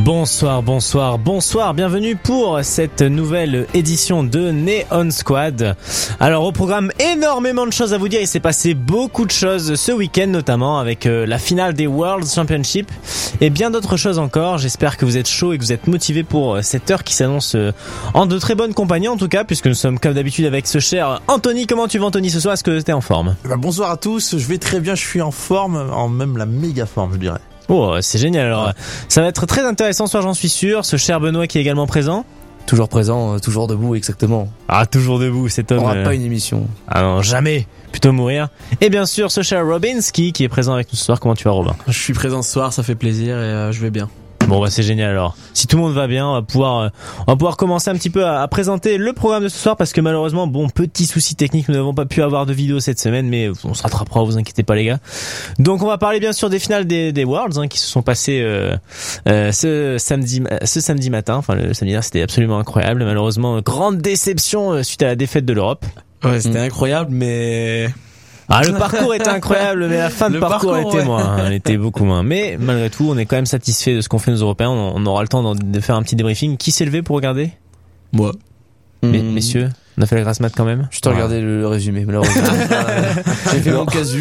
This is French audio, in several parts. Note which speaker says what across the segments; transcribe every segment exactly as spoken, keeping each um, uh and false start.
Speaker 1: Bonsoir, bonsoir, bonsoir, bienvenue pour cette nouvelle édition de Neon Squad. Alors au programme, énormément de choses à vous dire, il s'est passé beaucoup de choses ce week-end notamment avec euh, la finale des World Championship et bien d'autres choses encore. J'espère que vous êtes chaud et que vous êtes motivés pour euh, cette heure qui s'annonce euh, en de très bonne compagnie en tout cas, puisque nous sommes comme d'habitude avec ce cher Anthony. Comment tu vas Anthony ce soir? Est-ce que t'es en forme?
Speaker 2: Bah, bonsoir à tous, je vais très bien, je suis en forme, en même la méga forme je dirais.
Speaker 1: Oh, c'est génial. Alors, ça va être très intéressant ce soir, j'en suis sûr. Ce cher Benoît qui est également présent.
Speaker 3: Toujours présent, euh, toujours debout, exactement.
Speaker 1: Ah, toujours debout, cet homme.
Speaker 3: On n'aura
Speaker 1: euh...
Speaker 3: pas une émission.
Speaker 1: Ah non, jamais. Plutôt mourir. Et bien sûr, ce cher Robinski qui est présent avec nous ce soir. Comment tu vas, Robin?
Speaker 4: Je suis présent ce soir, ça fait plaisir et euh, je vais bien.
Speaker 1: Bon bah c'est génial alors. Si tout le monde va bien, on va pouvoir euh, on va pouvoir commencer un petit peu à, à présenter le programme de ce soir parce que malheureusement bon petit souci technique, nous n'avons pas pu avoir de vidéo cette semaine mais on se rattrapera, vous inquiétez pas les gars. Donc on va parler bien sûr des finales des des Worlds hein, qui se sont passées euh, euh, ce samedi ce samedi matin. Enfin le samedi dernier c'était absolument incroyable. Malheureusement grande déception euh, suite à la défaite de l'Europe.
Speaker 4: Ouais, c'était
Speaker 1: mmh.
Speaker 4: incroyable mais
Speaker 1: Ah, le parcours était incroyable, mais la fin de parcours, parcours était
Speaker 4: ouais.
Speaker 1: moins, elle était beaucoup moins. Mais malgré tout, on est quand même satisfait de ce qu'ont fait nos Européens. On, on aura le temps de faire un petit débriefing. Qui s'est levé pour regarder?
Speaker 4: Moi.
Speaker 1: Mais,
Speaker 3: mmh.
Speaker 1: Messieurs, on a fait la grasse mat quand même.
Speaker 3: Je t'ai regardé le, le résumé, malheureusement. J'ai fait mon casu.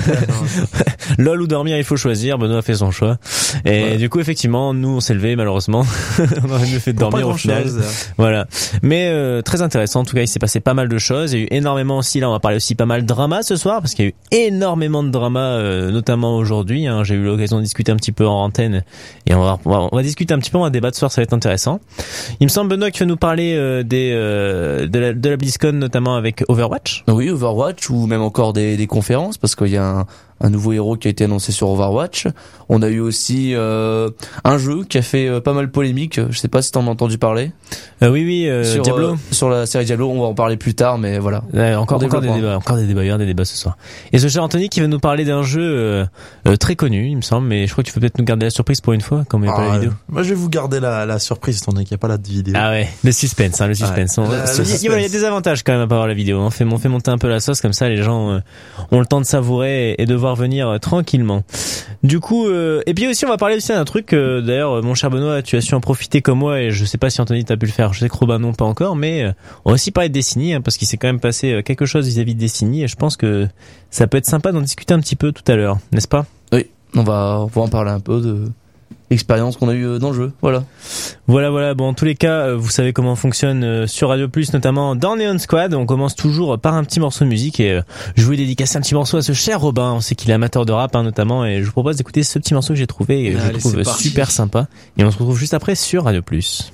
Speaker 1: LOL ou dormir, il faut choisir. Benoît a fait son choix. Et ouais. Du coup, effectivement, nous, on s'est levé, malheureusement. On aurait mieux fait de dormir au final. Chose. Voilà. Mais euh, très intéressant. En tout cas, il s'est passé pas mal de choses. Il y a eu énormément aussi, là, on va parler aussi pas mal de drama ce soir, parce qu'il y a eu énormément de drama, euh, notamment aujourd'hui. Hein. J'ai eu l'occasion de discuter un petit peu en antenne. Et on va, on va, on va discuter un petit peu, on va débattre ce soir, ça va être intéressant. Il me semble, Benoît, que tu vas nous parler euh, des, euh, de la, de la BlizzCon, notamment avec Overwatch.
Speaker 3: Oui, Overwatch, ou même encore des, des conférences, parce qu'il y a un, un nouveau héros qui a été annoncé sur Overwatch. On a eu aussi euh, un jeu qui a fait euh, pas mal polémique. Je sais pas si t'en as entendu parler.
Speaker 1: Euh, oui, oui, euh,
Speaker 3: sur,
Speaker 1: Diablo.
Speaker 3: Euh, sur la série Diablo, on va en parler plus tard, mais voilà.
Speaker 1: Ouais, encore, encore des débats, encore des débats, il y a des débats ce soir. Et ce cher Anthony qui va nous parler d'un jeu euh, euh, très connu, il me semble, mais je crois que tu peux peut-être nous garder la surprise pour une fois, comme il n'y a ah, pas la vidéo.
Speaker 2: Moi, je vais vous garder la, la surprise, étant donné qu'il n'y a pas la vidéo.
Speaker 1: Ah ouais, le suspense, hein, le suspense. Ouais, on, la, suspense. Il, il y a des avantages quand même à pas avoir la vidéo. On fait, on fait monter un peu la sauce, comme ça les gens euh, ont le temps de savourer et, et de voir venir euh, tranquillement. Du coup, euh, et puis aussi on va parler aussi d'un truc, euh, d'ailleurs mon cher Benoît, tu as su en profiter comme moi et je sais pas si Anthony t'as pu le faire, je sais que Robin non pas encore, mais euh, on va aussi parler de Destiny hein, parce qu'il s'est quand même passé euh, quelque chose vis-à-vis de Destiny et je pense que ça peut être sympa d'en discuter un petit peu tout à l'heure, n'est-ce pas?
Speaker 3: Oui, on va, on va en parler un peu de l'expérience qu'on a eue dans le jeu, voilà.
Speaker 1: Voilà, voilà. Bon, en tous les cas, vous savez comment fonctionne sur Radio Plus, notamment dans Neon Squad. On commence toujours par un petit morceau de musique et je voulais dédicacer un petit morceau à ce cher Robin. On sait qu'il est amateur de rap, hein, notamment, et je vous propose d'écouter ce petit morceau que j'ai trouvé et que je
Speaker 4: Allez,
Speaker 1: trouve super sympa. Et on se retrouve juste après sur Radio Plus.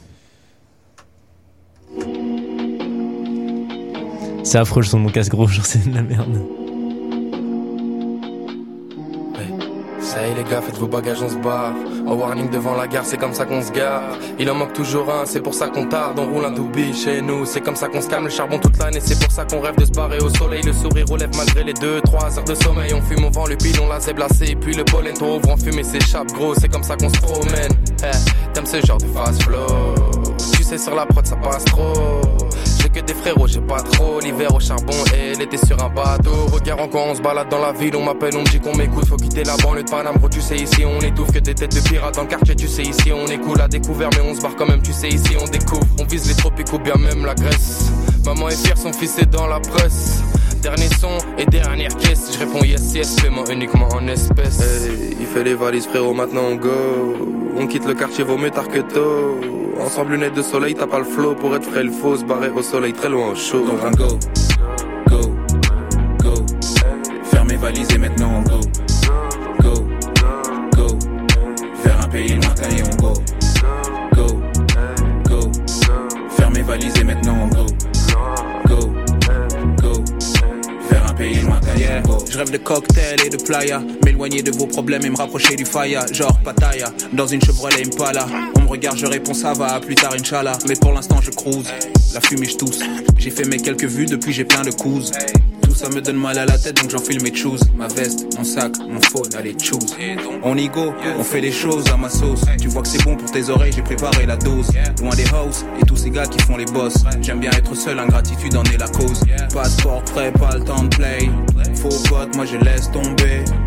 Speaker 1: C'est affreux le son de mon casque gros, genre c'est de la merde.
Speaker 5: Ça y est les gars, faites vos bagages, on se barre. En warning devant la gare, c'est comme ça qu'on se gare. Il en manque toujours un, c'est pour ça qu'on tarde. On roule un doubi chez nous, c'est comme ça qu'on se calme. Le charbon toute l'année, c'est pour ça qu'on rêve de se barrer au soleil. Le sourire relève malgré les deux, trois heures de sommeil. On fume, on vend le pile, on la zèbre lacée. Puis le pollen trop ouvre en fumée s'échappe gros. C'est comme ça qu'on se promène. Eh, t'aimes ce genre de fast flow. Tu sais sur la prod ça passe trop. J'ai que des frérots, j'ai pas trop. L'hiver au charbon et l'été sur un bateau. Regarde encore, on se balade dans la ville. On m'appelle, on me dit qu'on m'écoute. Faut quitter la banlieue de Paname, gros, tu sais, ici on étouffe. Que des têtes de pirates dans le quartier, tu sais, ici on est cool à découvert. Mais on se barre quand même, tu sais, ici on découvre. On vise les tropiques ou bien même la Grèce. Maman est fière, son fils est dans la presse. Dernier son et dernière caisse. Je réponds yes, yes, paiement uniquement en espèces. Hey, il fait les valises, frérot, maintenant on go. On quitte le quartier, vaut mieux tard que tôt. Ensemble lunettes de soleil, t'as pas le flow. Pour être frais, il faut se barrer au soleil, très loin au chaud.
Speaker 6: Donc on go, go, go. Faire mes valises et maintenant on go. Go, go. Faire un pays lointain et on go. Go, go. Faire mes valises et maintenant on go. Go, go. Faire un pays lointain et on go.
Speaker 7: Je rêve de cocktail et de playa, m'éloigner de vos problèmes et me rapprocher du faya. Genre Pattaya, dans une Chevrolet Impala. On me regarde, je réponds ça va, plus tard Inch'Allah. Mais pour l'instant je cruise, la fumée je tousse. J'ai fait mes quelques vues, depuis j'ai plein de couses. Tout ça me donne mal à la tête donc j'enfile mes shoes. Ma veste, mon sac, mon phone, allez choose. On y go, on fait les choses à ma sauce. Tu vois que c'est bon pour tes oreilles, j'ai préparé la dose. Loin des house et tous ces gars qui font les boss. J'aime bien être seul, ingratitude en est la cause. Passeport prêt, pas le temps de play. Faux pote, moi je laisse tomber. Je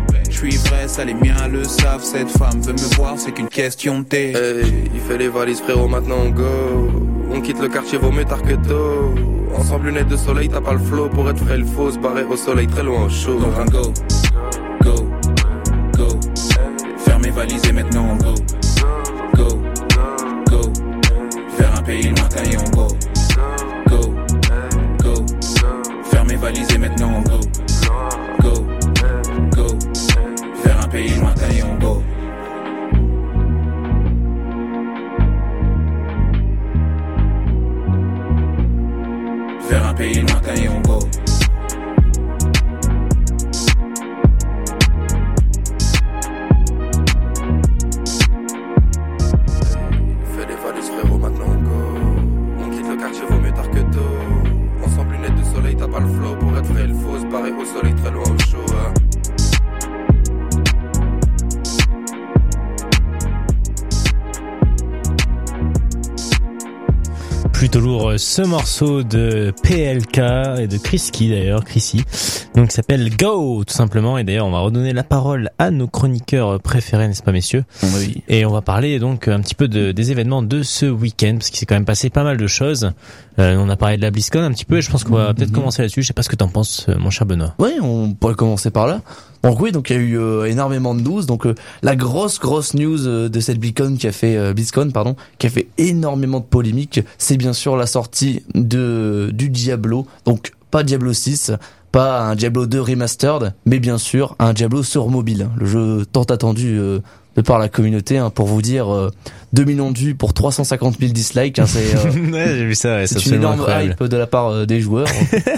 Speaker 7: suis vrai, ça les miens le savent. Cette femme veut me voir, c'est qu'une question de thé.
Speaker 5: Hey, il fait les valises frérot, maintenant on go. On quitte le quartier, vaut mieux tard que tôt. Ensemble lunettes de soleil, t'as pas le flow. Pour être frais, il faut se barrer au soleil, très loin au chaud.
Speaker 7: Donc on go, go, go. Faire mes valises et maintenant on go. Go, go. Faire un pays lointain et on go. Go, go. Faire mes valises et maintenant on go. Go, go. Faire un pays lointain et on go. Vers un pays lointain et on go.
Speaker 5: Fais des valises frérot, maintenant on go. On quitte le quartier, vaut mieux tard que tôt. Ensemble lunettes de soleil, t'as pas le flow. Pour être frais, il faut se barrer au soleil, très loin au chaud. Hein.
Speaker 1: Plutôt lourd ce morceau de P L K et de Chrisky d'ailleurs, Chrissy, donc qui s'appelle Go tout simplement. Et d'ailleurs on va redonner la parole à nos chroniqueurs préférés, n'est-ce pas messieurs?
Speaker 3: Oui.
Speaker 1: Et on va parler donc un petit peu de, des événements de ce week-end, parce qu'il s'est quand même passé pas mal de choses. Euh, on a parlé de la BlizzCon un petit peu et je pense qu'on va peut-être commencer là-dessus. Je sais pas ce que t'en penses mon cher Benoît.
Speaker 3: Oui, on pourrait commencer par là. Donc oui, donc il y a eu euh, énormément de news. Donc euh, la grosse grosse news euh, de cette BlizzCon qui a fait euh, BlizzCon pardon, qui a fait énormément de polémiques, c'est bien sûr la sortie de du Diablo. Donc pas Diablo six, pas un Diablo deux remastered, mais bien sûr un Diablo sur mobile. Le jeu tant attendu euh, de par la communauté, hein, pour vous dire euh, deux millions de vues pour trois cent cinquante mille dislikes, hein, c'est euh,
Speaker 1: ouais, j'ai vu ça, ouais, c'est,
Speaker 3: c'est une énorme
Speaker 1: incroyable.
Speaker 3: hype de la part euh, des joueurs.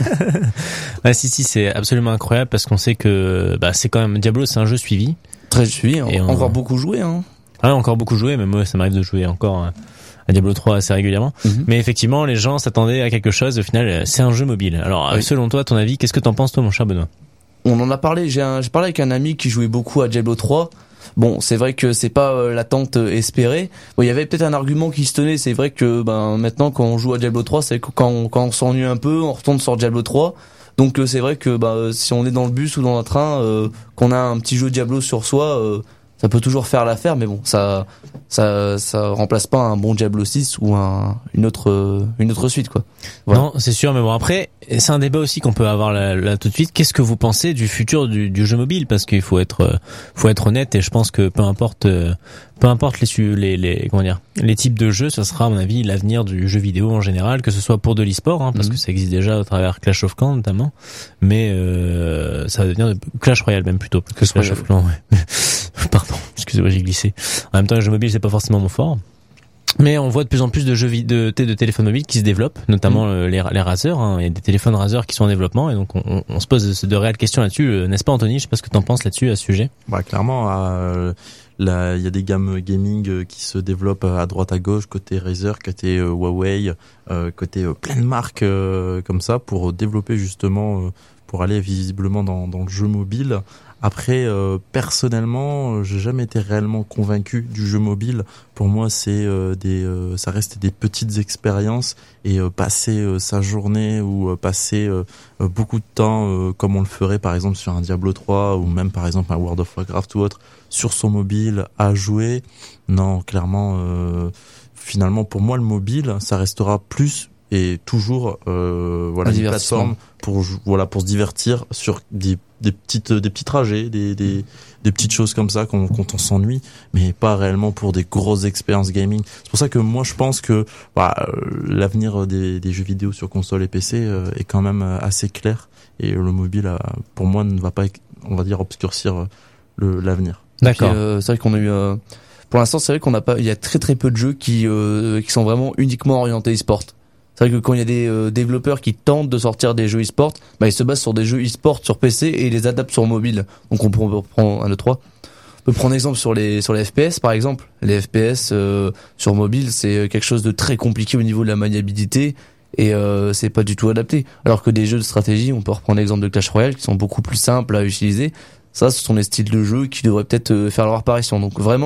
Speaker 1: Ouais, si si, c'est absolument incroyable parce qu'on sait que bah c'est quand même Diablo, c'est un jeu suivi.
Speaker 3: Très suivi, hein,
Speaker 1: Et on...
Speaker 3: encore beaucoup joué, hein.
Speaker 1: Ah, encore beaucoup joué, mais moi ça m'arrive de jouer encore à Diablo trois assez régulièrement. Mm-hmm. Mais effectivement, les gens s'attendaient à quelque chose. Au final, c'est un jeu mobile. Alors, oui. Selon toi, ton avis, qu'est-ce que t'en penses, toi, mon cher Benoît?
Speaker 3: On en a parlé. J'ai, un, j'ai parlé avec un ami qui jouait beaucoup à Diablo trois. Bon, c'est vrai que c'est pas euh, l'attente espérée. Bon, il y avait peut-être un argument qui se tenait. C'est vrai que ben maintenant, quand on joue à Diablo trois, c'est que quand on, quand on s'ennuie un peu, on retourne sur Diablo trois. Donc euh, c'est vrai que bah, si on est dans le bus ou dans un train, euh, qu'on a un petit jeu Diablo sur soi, euh, ça peut toujours faire l'affaire. Mais bon, ça, ça, ça remplace pas un bon Diablo six ou un, une autre, une autre suite, quoi. Voilà.
Speaker 1: Non, c'est sûr. Mais bon, après, c'est un débat aussi qu'on peut avoir là, là tout de suite. Qu'est-ce que vous pensez du futur du, du jeu mobile? Parce qu'il faut être, faut être honnête. Et je pense que peu importe, peu importe les, les, les, comment dire, les types de jeux, ça sera à mon avis l'avenir du jeu vidéo en général, que ce soit pour de l'e-sport, hein, parce mmh. que ça existe déjà à travers Clash of Clans notamment. Mais euh, ça va devenir de Clash Royale même plutôt que Clash Royale. of Clans. Ouais. Pardon, excusez-moi, j'ai glissé. En même temps, le jeu mobile, c'est pas forcément mon fort. Mais on voit de plus en plus de jeux de, de, de téléphones mobiles qui se développent, notamment mmh. les, les Razer. Hein. Il y a des téléphones Razer qui sont en développement, et donc on, on, on se pose de, de réelles questions là-dessus, euh, n'est-ce pas, Anthony? Je sais pas ce que t'en penses là-dessus, à ce sujet.
Speaker 2: Bah clairement, euh, là il y a des gammes gaming qui se développent à droite à gauche, côté Razer, côté euh, Huawei, euh, côté euh, plein de marques euh, comme ça pour développer justement, euh, pour aller visiblement dans, dans le jeu mobile. Après, euh, personnellement, j'ai jamais été réellement convaincu du jeu mobile. Pour moi, c'est euh, des, euh, ça reste des petites expériences et euh, passer euh, sa journée ou euh, passer euh, beaucoup de temps, euh, comme on le ferait par exemple sur un Diablo trois ou même par exemple un World of Warcraft ou autre, sur son mobile à jouer. Non, clairement, euh, finalement, pour moi, le mobile, ça restera plus et toujours euh, voilà une plateforme pour voilà pour se divertir sur des des petites des petits trajets, des des des petites choses comme ça quand, quand on s'ennuie, mais pas réellement pour des grosses expériences gaming. C'est pour ça que moi je pense que bah, l'avenir des des jeux vidéo sur console et P C euh, est quand même assez clair, et le mobile euh, pour moi ne va pas, on va dire, obscurcir le l'avenir.
Speaker 1: D'accord.
Speaker 3: Puis, euh, c'est vrai qu'on a eu euh, pour l'instant c'est vrai qu'on n'a pas il y a très très peu de jeux qui euh, qui sont vraiment uniquement orientés e-sport. C'est vrai que quand il y a des euh, développeurs qui tentent de sortir des jeux e-sport, bah ils se basent sur des jeux e-sport sur P C et ils les adaptent sur mobile. Donc on peut prendre un, deux, trois. On peut prendre exemple sur les sur les F P S par exemple. Les F P S euh, sur mobile, c'est quelque chose de très compliqué au niveau de la maniabilité et euh, c'est pas du tout adapté. Alors que des jeux de stratégie, on peut reprendre l'exemple de Clash Royale qui sont beaucoup plus simples à utiliser. Ça, ce sont des styles de jeux qui devraient peut-être faire leur apparition. Donc vraiment,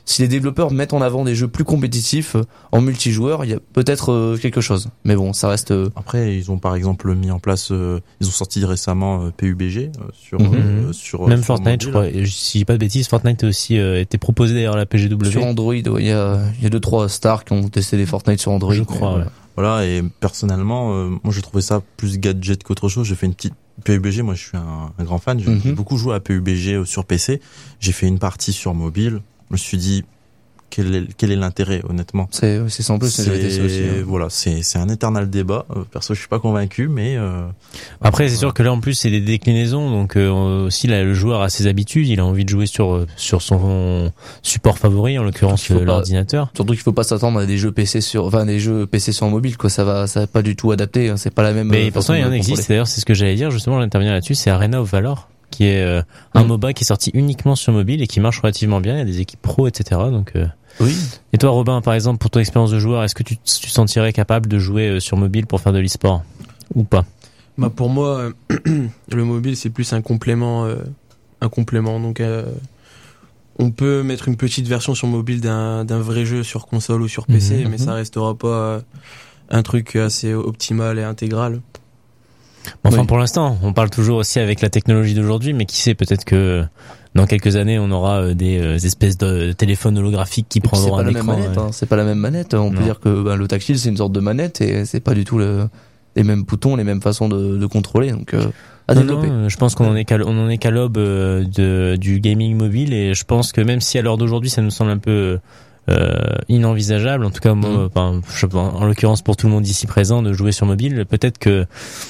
Speaker 3: si les développeurs mettent en avant des jeux plus compétitifs en multijoueur, il y a peut-être euh, quelque chose. Mais bon, ça reste. Euh...
Speaker 2: Après, ils ont par exemple mis en place, euh, ils ont sorti récemment euh, P U B G euh, sur
Speaker 1: mm-hmm.
Speaker 2: euh, sur
Speaker 1: même
Speaker 2: sur
Speaker 1: Fortnite, je crois. Et si je dis pas de bêtises, Fortnite a aussi euh, été proposé d'ailleurs à la P G W.
Speaker 3: Sur Android, il ouais, y a il y a deux trois stars qui ont testé des Fortnite sur Android.
Speaker 1: Je crois.
Speaker 3: Mais,
Speaker 1: ouais.
Speaker 2: Voilà, et personnellement, euh, moi j'ai trouvé ça plus gadget qu'autre chose. J'ai fait une petite P U B G, moi je suis un, un grand fan. J'ai
Speaker 3: mm-hmm.
Speaker 2: beaucoup joué à P U B G euh, sur P C. J'ai fait une partie sur mobile. Je me suis dit quel est quel est l'intérêt, honnêtement.
Speaker 3: C'est c'est sans plus.
Speaker 2: C'est aussi, hein. Voilà, c'est c'est un éternel débat. Euh, perso, je suis pas convaincu, mais euh,
Speaker 1: après c'est sûr que là en plus c'est des déclinaisons, donc euh, aussi là, le joueur a ses habitudes, il a envie de jouer sur sur son support favori, en l'occurrence l'ordinateur.
Speaker 3: Surtout qu'il faut pas s'attendre à des jeux P C sur, enfin des jeux P C sur mobile, quoi. Ça va, ça va pas du tout adapté. Hein. C'est pas la même.
Speaker 1: Mais pourtant il y en existe. D'ailleurs, c'est ce que j'allais dire. Justement, j'interviens là-dessus. C'est Arena of Valor, qui est euh, un mmh. MOBA qui est sorti uniquement sur mobile et qui marche relativement bien. Il y a des équipes pro, et cetera. Donc euh...
Speaker 3: oui.
Speaker 1: Et toi, Robin, par exemple, pour ton expérience de joueur, est-ce que tu tu sentirais capable de jouer euh, sur mobile pour faire de l'e-sport ou pas?
Speaker 4: Bah pour moi, euh, le mobile c'est plus un complément, euh, un complément. Donc euh, on peut mettre une petite version sur mobile d'un d'un vrai jeu sur console ou sur P C, mmh, mais mmh. ça restera pas euh, un truc assez optimal et intégral.
Speaker 1: Enfin,
Speaker 3: oui.
Speaker 1: pour l'instant, on parle toujours aussi avec la technologie d'aujourd'hui, mais qui sait, peut-être que dans quelques années, on aura des, euh, des espèces de téléphones holographiques qui prendront un écran.
Speaker 3: Manette,
Speaker 1: ouais.
Speaker 3: hein, c'est pas la même manette. On non. peut dire que bah, le tactile, c'est une sorte de manette et c'est pas du tout le, les mêmes boutons, les mêmes façons de, de contrôler. Donc, euh, à
Speaker 1: non,
Speaker 3: développer.
Speaker 1: Non, je pense qu'on en est qu'à, on en est qu'à l'aube euh, de, du gaming mobile, et je pense que même si à l'heure d'aujourd'hui, ça nous semble un peu euh, inenvisageable, en tout cas, moi, mmh. enfin, je, en l'occurrence pour tout le monde ici présent, de jouer sur mobile, peut-être que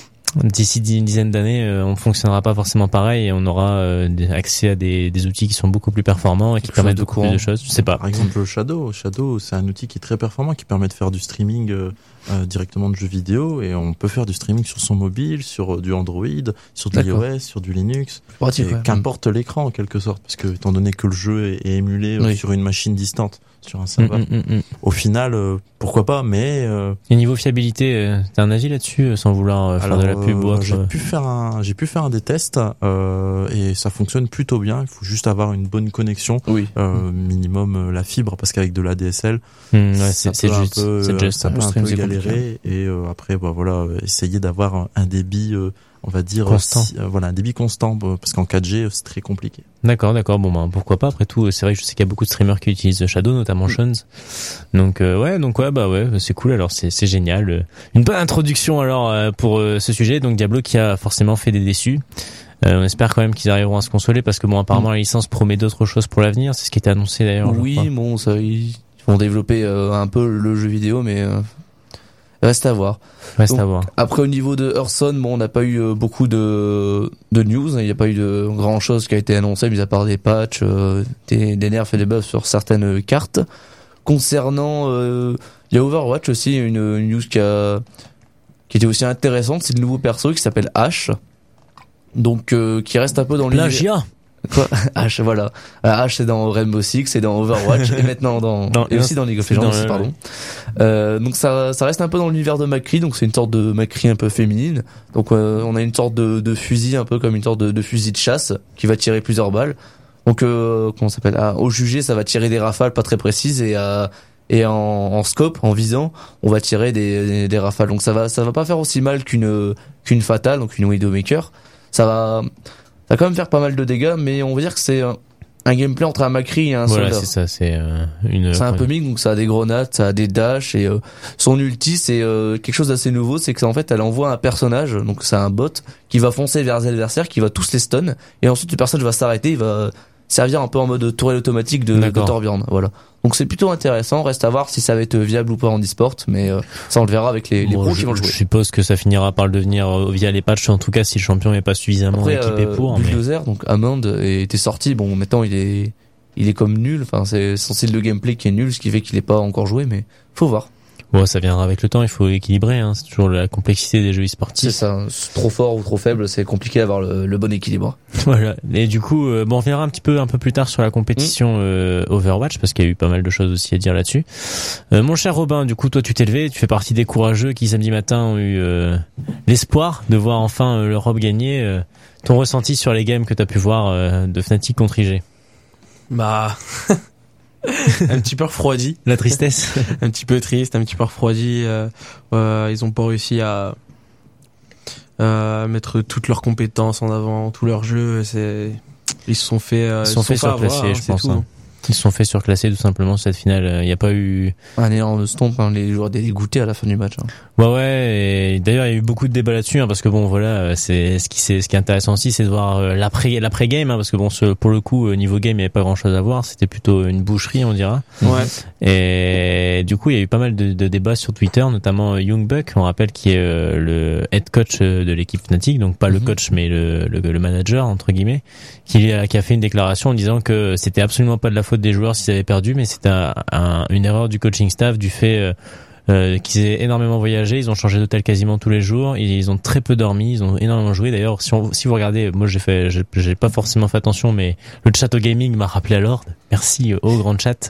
Speaker 1: d'ici une dizaine d'années, euh, on fonctionnera pas forcément pareil et on aura euh, accès à des, des outils qui sont beaucoup plus performants et qui permettent beaucoup plus de choses. Je sais pas.
Speaker 2: Par exemple, Shadow. Shadow, c'est un outil qui est très performant, qui permet de faire du streaming euh, euh, directement de jeux vidéo, et on peut faire du streaming sur son mobile, sur du Android, sur de l'iOS, sur du Linux.
Speaker 3: Pratique, ouais.
Speaker 2: Qu'importe l'écran en quelque sorte, parce que étant donné que le jeu est, est émulé oui. sur une machine distante, sur un serveur,
Speaker 1: mmh, mmh, mmh.
Speaker 2: au final, euh, pourquoi pas, mais... Euh...
Speaker 1: Et niveau fiabilité, euh, t'as un avis là-dessus, sans vouloir euh, faire
Speaker 2: Alors,
Speaker 1: de la pub ou autre?
Speaker 2: J'ai pu faire un, j'ai pu faire un des tests, euh, et ça fonctionne plutôt bien. Il faut juste avoir une bonne connexion,
Speaker 3: oui.
Speaker 2: euh, minimum euh, la fibre, parce qu'avec de l'A D S L,
Speaker 1: mmh, ouais, c'est, c'est juste,
Speaker 2: peu,
Speaker 1: c'est juste,
Speaker 2: ça peut un peu galérer, et euh, après, bah voilà, essayer d'avoir un, un débit, euh, on va dire
Speaker 1: constant.
Speaker 2: Si, euh, voilà, un débit constant, parce qu'en quatre G c'est très compliqué.
Speaker 1: D'accord, d'accord. Bon ben pourquoi pas. Après tout, c'est vrai que je sais qu'il y a beaucoup de streamers qui utilisent Shadow, notamment Shons. Donc euh, ouais, donc ouais, bah ouais, c'est cool. Alors c'est c'est génial. Une bonne introduction alors euh, pour euh, ce sujet. Donc Diablo qui a forcément fait des déçus. Euh, on espère quand même qu'ils arriveront à se consoler, parce que bon, apparemment la licence promet d'autres choses pour l'avenir. C'est ce qui était annoncé d'ailleurs.
Speaker 3: Oui, bon, ça ils vont développer euh, un peu le jeu vidéo, mais euh... reste à voir.
Speaker 1: Reste
Speaker 3: Donc,
Speaker 1: à voir.
Speaker 3: Après, au niveau de Hearthstone, bon, on n'a pas eu euh, beaucoup de de news. Il n'y a pas eu de grand chose qui a été annoncé, mis à part des patchs, euh, des, des nerfs et des buffs sur certaines cartes. Concernant, euh, il y a Overwatch aussi, une, une news qui a qui était aussi intéressante. C'est le nouveau perso qui s'appelle Ashe, donc euh, qui reste un peu dans l'univers.
Speaker 1: Plagiat.
Speaker 3: Quoi? H, voilà. H, c'est dans Rainbow Six, c'est dans Overwatch, et maintenant dans,
Speaker 1: dans
Speaker 3: et aussi dans League of Legends, le, pardon. Ouais. Euh, donc ça, ça reste un peu dans l'univers de McCree, donc c'est une sorte de McCree un peu féminine. Donc, euh, on a une sorte de, de fusil, un peu comme une sorte de, de fusil de chasse, qui va tirer plusieurs balles. Donc, euh, comment ça s'appelle? Ah, au jugé, ça va tirer des rafales pas très précises, et à, et en, en scope, en visant, on va tirer des, des, des rafales. Donc ça va, ça va pas faire aussi mal qu'une, qu'une fatale, donc une Widowmaker. Ça va, ça va quand même faire pas mal de dégâts, mais on va dire que c'est un, un gameplay entre un McCree et un
Speaker 1: voilà,
Speaker 3: soldat.
Speaker 1: C'est ça, c'est euh, une.
Speaker 3: C'est un peu mix, donc ça a des grenades, ça a des dashs, et euh, son ulti c'est euh, quelque chose d'assez nouveau, c'est que en fait elle envoie un personnage, donc c'est un bot qui va foncer vers les adversaires, qui va tous les stun, et ensuite le personnage va s'arrêter, il va servir un peu en mode tourelle automatique de, de Torbjorn, voilà. Donc c'est plutôt intéressant, reste à voir si ça va être viable ou pas en e-sport, mais euh, ça on le verra avec les, les
Speaker 1: bon,
Speaker 3: pros
Speaker 1: je,
Speaker 3: qui vont le jouer.
Speaker 1: Je suppose que ça finira par le devenir euh, via les patchs, en tout cas si le champion n'est pas suffisamment
Speaker 3: Après,
Speaker 1: équipé
Speaker 3: euh,
Speaker 1: pour.
Speaker 3: Bulldozer, mais... donc Amand était sorti, bon maintenant il est il est comme nul, enfin c'est son style de gameplay qui est nul, ce qui fait qu'il est pas encore joué, mais faut voir.
Speaker 1: Bon, ça viendra avec le temps, il faut équilibrer, hein. C'est toujours la complexité des jeux e-sportifs.
Speaker 3: C'est ça, trop fort ou trop faible, c'est compliqué d'avoir le, le bon équilibre.
Speaker 1: Voilà. Et du coup, euh, bon, on reviendra un petit peu un peu plus tard sur la compétition mmh. euh, Overwatch, parce qu'il y a eu pas mal de choses aussi à dire là-dessus. Euh, mon cher Robin, du coup, toi tu t'es levé, tu fais partie des courageux qui samedi matin ont eu euh, l'espoir de voir enfin euh, l'Europe gagner. Euh, ton ressenti sur les games que t'as pu voir euh, de Fnatic contre I G?
Speaker 4: Bah... un petit peu refroidi.
Speaker 1: La tristesse.
Speaker 4: Un petit peu triste, un petit peu refroidi. Euh, euh, ils ont pas réussi à, à mettre toutes leurs compétences en avant, tout leur jeu. C'est, ils se sont fait, euh,
Speaker 1: ils se sont fait surclasser, je pense. Hein. Ils se sont fait surclasser tout simplement cette finale. Il n'y a pas eu
Speaker 3: un énorme stomp. Hein, les joueurs étaient dégoûtés à la fin du match. Hein.
Speaker 1: Ouais ouais. Et d'ailleurs il y a eu beaucoup de débats là-dessus hein, parce que bon voilà, c'est ce qui c'est ce qui est intéressant aussi, c'est de voir euh, l'après l'après game hein, parce que bon ce, pour le coup niveau game il n'y avait pas grand-chose à voir. C'était plutôt une boucherie on dira.
Speaker 4: Ouais.
Speaker 1: Et du coup il y a eu pas mal de, de débats sur Twitter, notamment Young Buck, on rappelle qui est euh, le head coach de l'équipe Fnatic, donc pas mm-hmm. le coach mais le, le le manager entre guillemets, qui a qui a fait une déclaration en disant que c'était absolument pas de la faute des joueurs s'ils avaient perdu, mais c'était un, un, une erreur du coaching staff du fait euh, euh, qu'ils aient énormément voyagé, ils ont changé d'hôtel quasiment tous les jours, ils ont très peu dormi, ils ont énormément joué. D'ailleurs, si, on, si vous regardez, moi j'ai fait, j'ai, j'ai pas forcément fait attention, mais le chat au gaming m'a rappelé à l'ordre. Merci au grand chat.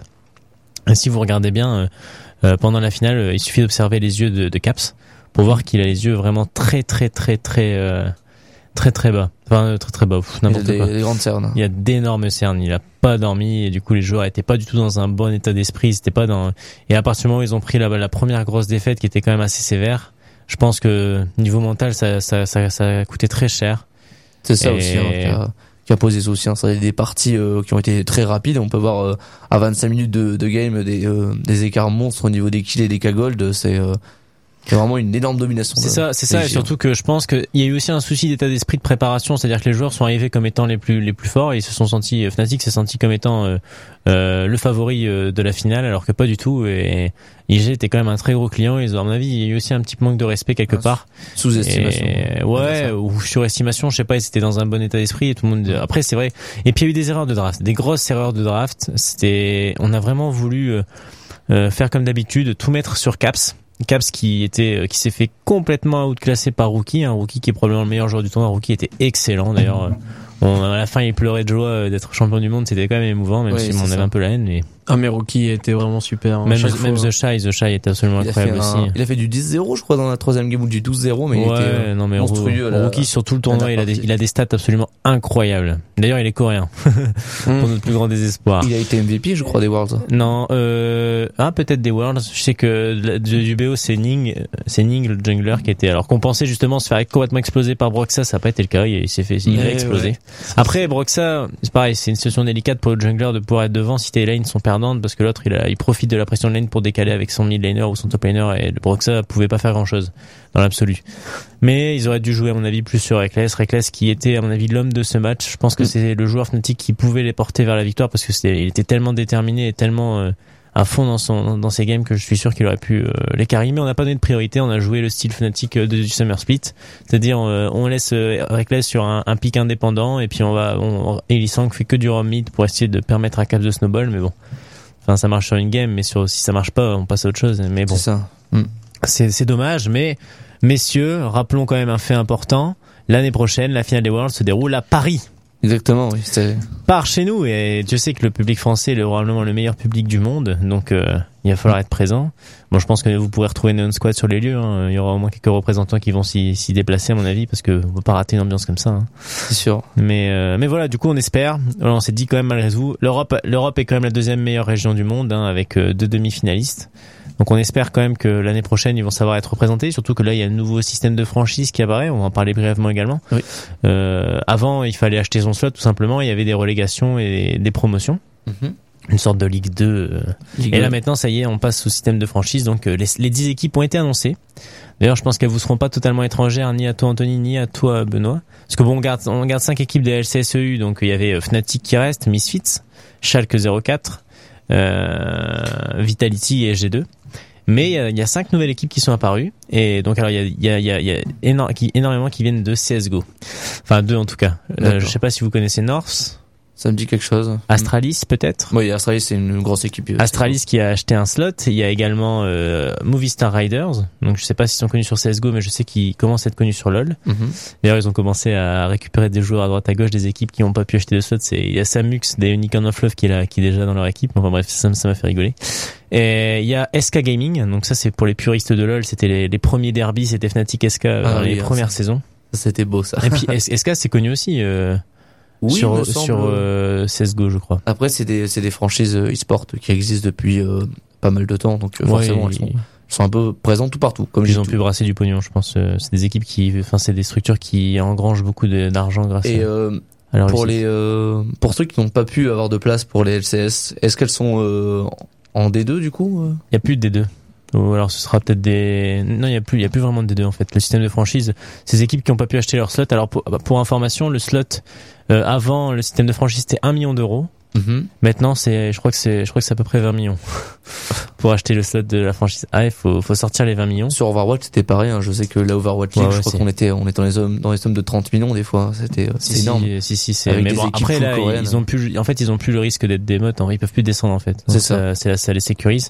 Speaker 1: Et si vous regardez bien, euh, pendant la finale, euh, il suffit d'observer les yeux de, de Caps pour voir qu'il a les yeux vraiment très très très très euh, très très bas. Enfin, très très bas, pff, n'importe
Speaker 3: il
Speaker 1: quoi.
Speaker 3: Il y a des grandes cernes.
Speaker 1: Il y a d'énormes cernes. Il a pas dormi et du coup les joueurs étaient pas du tout dans un bon état d'esprit. C'était pas dans. Et à partir du moment où ils ont pris la, la première grosse défaite qui était quand même assez sévère, je pense que niveau mental ça ça ça, ça a coûté très cher.
Speaker 3: C'est ça
Speaker 1: et...
Speaker 3: aussi. Hein, qui, a, qui a posé souci. Hein. Ça a des parties euh, qui ont été très rapides. On peut voir euh, à vingt-cinq minutes de, de game des euh, des écarts monstres au niveau des kills et des K-Gold. C'est euh, C'est vraiment une énorme domination.
Speaker 1: C'est ça, c'est ça, et surtout que je pense qu'il y a eu aussi un souci d'état d'esprit de préparation, c'est-à-dire que les joueurs sont arrivés comme étant les plus les plus forts et ils se sont sentis, Fnatic s'est senti comme étant euh, euh, le favori euh, de la finale, alors que pas du tout. Et I G était quand même un très gros client. Ils ont, à mon avis, il y a eu aussi un petit manque de respect quelque part.
Speaker 3: Sous-estimation.
Speaker 1: Et, ouais, ou surestimation, je sais pas. Ils étaient dans un bon état d'esprit et tout le monde. Après, c'est vrai. Et puis il y a eu des erreurs de draft, des grosses erreurs de draft. C'était, on a vraiment voulu euh, euh, faire comme d'habitude, tout mettre sur Caps. Caps qui était qui s'est fait complètement outclassé par Rookie, un Rookie qui est probablement le meilleur joueur du tournoi. Rookie était excellent d'ailleurs. On, à la fin, il pleurait de joie d'être champion du monde. C'était quand même émouvant, même oui, si on avait un peu la haine. Mais
Speaker 4: ah, mais Rookie était vraiment super. Hein,
Speaker 1: même même The Shy, The Shy était absolument il incroyable aussi.
Speaker 3: Un, il a fait du dix zéro, je crois, dans la troisième game ou du douze zéro, mais
Speaker 1: ouais,
Speaker 3: il était
Speaker 1: non, mais
Speaker 3: monstrueux.
Speaker 1: Rookie la, sur tout le tournoi, il a des, il a des stats absolument incroyables. D'ailleurs, il est coréen, pour notre plus grand désespoir.
Speaker 3: Il a été M V P, je crois, des Worlds.
Speaker 1: Non, euh, ah peut-être des Worlds. Je sais que du B O, c'est Ning, c'est Ning le jungler qui était alors qu'on pensait justement se faire complètement exploser par Broxa, ça n'a pas été le cas. Il s'est fait, il a explosé. Ouais. Après Broxa, c'est pareil, c'est une situation délicate pour le jungler de pouvoir être devant si tes lanes sont perdantes parce que l'autre il a, il profite de la pression de lane pour décaler avec son mid laner ou son top laner et le Broxa pouvait pas faire grand chose dans l'absolu. Mais ils auraient dû jouer à mon avis plus sur Reckless, Reckless qui était à mon avis l'homme de ce match. Je pense que c'est le joueur Fnatic qui pouvait les porter vers la victoire parce que c'était, il était tellement déterminé et tellement euh, à fond dans son dans ses games que je suis sûr qu'il aurait pu euh, les carry. Mais on n'a pas donné de priorité, on a joué le style Fnatic de, du Summer Split, c'est-à-dire euh, on laisse euh, Reckless sur un, un pick indépendant et puis on va on, Elisang fait que du roam mid pour essayer de permettre à Caps de snowball, mais bon. Enfin, ça marche sur une game, mais sur, si ça marche pas, on passe à autre chose. Mais bon.
Speaker 3: C'est ça. Mm.
Speaker 1: C'est, c'est dommage, mais, messieurs, rappelons quand même un fait important. L'année prochaine, la finale des Worlds se déroule à Paris.
Speaker 3: Exactement, oui. C'est...
Speaker 1: Par chez nous, et Dieu sait que le public français est probablement le meilleur public du monde, donc euh, il va falloir être présent. Bon, je pense que vous pourrez retrouver Neon Squad sur les lieux. Hein. Il y aura au moins quelques représentants qui vont s'y, s'y déplacer, à mon avis, parce que on peut pas rater une ambiance comme ça. Hein.
Speaker 3: C'est sûr.
Speaker 1: Mais euh, mais voilà, du coup, on espère. Alors, on s'est dit quand même malgré tout, l'Europe, l'Europe est quand même la deuxième meilleure région du monde, hein, avec euh, deux demi-finalistes. Donc on espère quand même que l'année prochaine ils vont savoir être représentés, surtout que là il y a un nouveau système de franchise qui apparaît, on va en parler brièvement également.
Speaker 3: Oui.
Speaker 1: Euh, avant il fallait acheter son slot tout simplement, il y avait des relégations et des promotions. Mm-hmm. Une sorte de Ligue deux. Euh. Ligue et là maintenant ça y est, on passe au système de franchise, donc euh, les, les dix équipes ont été annoncées. D'ailleurs je pense qu'elles vous seront pas totalement étrangères, ni à toi Anthony, ni à toi Benoît. Parce que bon on garde, on garde cinq équipes des L C S E U, donc il y avait Fnatic qui reste, Misfits, Schalke zéro quatre, euh, Vitality et G deux. Mais il y, y a cinq nouvelles équipes qui sont apparues et donc alors il y a il y a il y a, y a éno- qui, énormément qui viennent de C S G O. Enfin deux en tout cas. Euh, je sais pas si vous connaissez North.
Speaker 3: Ça me dit quelque chose.
Speaker 1: Astralis peut-être.
Speaker 3: Oui, Astralis c'est une grosse équipe.
Speaker 1: Astralis qui a acheté un slot. Il y a également euh, Movistar Riders. Donc je sais pas s'ils sont connus sur C S G O, mais je sais qu'ils commencent à être connus sur LoL. Mm-hmm. D'ailleurs ils ont commencé à récupérer des joueurs à droite à gauche des équipes qui n'ont pas pu acheter de slot. C'est il y a Samux des Unicorn of Love qui est là, qui est déjà dans leur équipe. Enfin bref, ça, ça m'a fait rigoler. Et il y a S K Gaming. Donc ça c'est pour les puristes de LoL. C'était les, les premiers derbies. C'était Fnatic S K ah, dans oui, les premières
Speaker 3: ça,
Speaker 1: saisons.
Speaker 3: C'était beau ça.
Speaker 1: Et puis S K c'est connu aussi. Euh,
Speaker 3: Oui,
Speaker 1: sur sur euh, C S G O, je crois.
Speaker 3: Après, c'est des c'est des franchises e-sport qui existent depuis euh, pas mal de temps, donc euh, forcément,
Speaker 1: Ouais,
Speaker 3: elles sont, elles sont un peu présentes tout partout. Comme
Speaker 1: ils ont pu brasser du pognon, je pense. C'est des équipes qui, enfin, c'est des structures qui engrangent beaucoup de, d'argent grâce
Speaker 3: Et
Speaker 1: à.
Speaker 3: euh,
Speaker 1: à leur
Speaker 3: pour
Speaker 1: réussite.
Speaker 3: les euh, pour ceux qui n'ont pas pu avoir de place pour les L C S, est-ce qu'elles sont euh, en D deux du coup euh
Speaker 1: Il y a plus de D deux. Ou alors ce sera peut-être des... Non, il y a plus, il y a plus vraiment de D deux en fait. Le système de franchise, ces équipes qui n'ont pas pu acheter leur slot. Alors pour, pour information, le slot euh, avant le système de franchise c'était un million d'euros.
Speaker 3: Mm-hmm.
Speaker 1: Maintenant c'est, je crois que c'est, je crois que c'est à peu près vingt millions pour acheter le slot de la franchise. Ah, il faut, faut sortir les vingt millions.
Speaker 3: Sur Overwatch, c'était pareil. Hein. Je sais que la Overwatch League,
Speaker 1: Ouais, ouais,
Speaker 3: je crois
Speaker 1: c'est...
Speaker 3: qu'on était, on était dans les sommes, dans les sommes de trente millions des fois. C'était, c'est
Speaker 1: si,
Speaker 3: énorme.
Speaker 1: Si, si, c'est.
Speaker 3: Avec
Speaker 1: Mais
Speaker 3: des
Speaker 1: bon,
Speaker 3: équipes
Speaker 1: après là,
Speaker 3: coréennes.
Speaker 1: ils ont plus, en fait, ils ont plus le risque d'être des mods. Hein. Ils peuvent plus descendre en fait. Donc,
Speaker 3: C'est ça.
Speaker 1: ça, ça, ça les sécurise.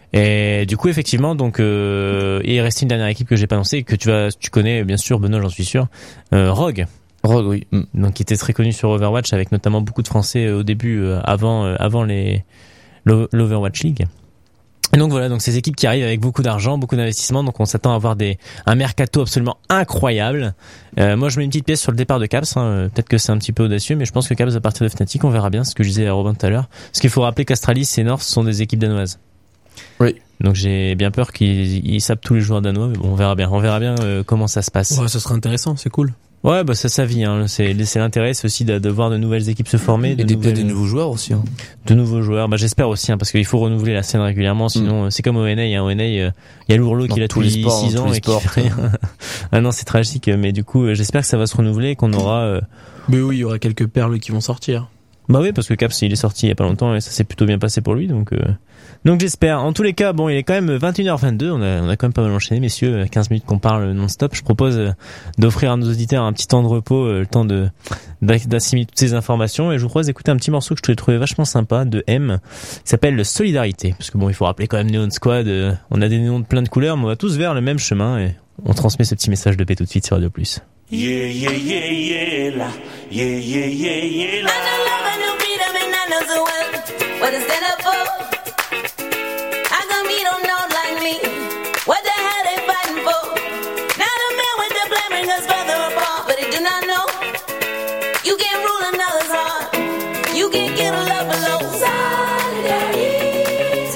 Speaker 1: Et du coup, effectivement, donc, euh, il reste une dernière équipe que j'ai pas annoncée, que tu vas, tu connais bien sûr, Benoît, j'en suis sûr. Euh, Rogue.
Speaker 3: Rogue, oui. Mm.
Speaker 1: Donc, qui était très connu sur Overwatch, avec notamment beaucoup de Français euh, au début, euh, avant, euh, avant les l'O- l'Overwatch League. Et donc voilà, donc ces équipes qui arrivent avec beaucoup d'argent, beaucoup d'investissement, donc on s'attend à avoir des un mercato absolument incroyable. Euh, moi, je mets une petite pièce sur le départ de Caps. Hein. Peut-être que c'est un petit peu audacieux, mais je pense que Caps va partir de Fnatic. On verra bien. C'est ce que je disais à Robin tout à l'heure. Parce qu'il faut rappeler qu'Astralis et North sont des équipes danoises.
Speaker 3: Oui.
Speaker 1: Donc j'ai bien peur qu'ils ils sapent tous les joueurs danois, mais bon, on verra bien. On verra bien euh, comment ça se passe.
Speaker 4: Ouais, ça sera intéressant, c'est cool.
Speaker 1: Ouais, bah ça, ça vit. Hein. C'est, c'est l'intérêt, c'est aussi de, de voir de nouvelles équipes se former, de
Speaker 3: Et des,
Speaker 1: nouvelles,
Speaker 3: peut-être des nouveaux joueurs aussi. Hein.
Speaker 1: de nouveaux joueurs. Bah j'espère aussi, hein, parce qu'il faut renouveler la scène régulièrement. Sinon, mm. c'est comme O N A. Hein. O N A, il euh, y a Lourlo qui l'a depuis six ans et qui fait rien. Ah non, c'est tragique. Mais du coup, j'espère que ça va se renouveler, et qu'on aura. Euh...
Speaker 4: Mais oui, il y aura quelques perles qui vont sortir.
Speaker 1: Bah oui, parce que Caps il est sorti il y a pas longtemps et ça s'est plutôt bien passé pour lui, donc. Euh... Donc j'espère. En tous les cas, bon, il est quand même vingt et une heures vingt-deux. On a, on a quand même pas mal enchaîné, messieurs. quinze minutes qu'on parle non-stop. Je propose d'offrir à nos auditeurs un petit temps de repos, le temps de d'assimiler toutes ces informations. Et je vous propose d'écouter un petit morceau que je trouvais vachement sympa de M, qui s'appelle Solidarité. Parce que bon, il faut rappeler quand même Neon Squad. On a des néons de plein de couleurs, mais on va tous vers le même chemin et on transmet ce petit message de paix tout de suite sur Radio Plus.
Speaker 8: Yeah, yeah, yeah, yeah, la. Yeah, yeah, yeah, yeah, la. I know love, I know freedom, and I know the one. What is that up for? How come he don't know like me? What the hell they fighting for? Now the man with the blame bring us further apart, but he do not know. You can't rule another's heart. You can't get a love alone. Solidarité.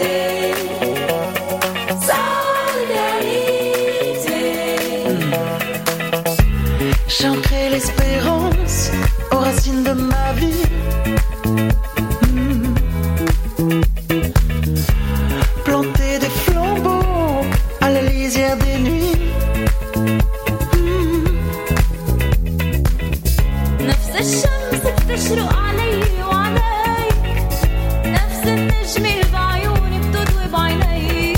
Speaker 8: Solidarité. J'ancrai l'espérance aux racines de ma vie. Mmh. Planter des flambeaux à la lisière des nuits. Mmh. نفس الشمس بتشرق علي وعليك، نفس النجمة بعيوني بتضوي بعينيك.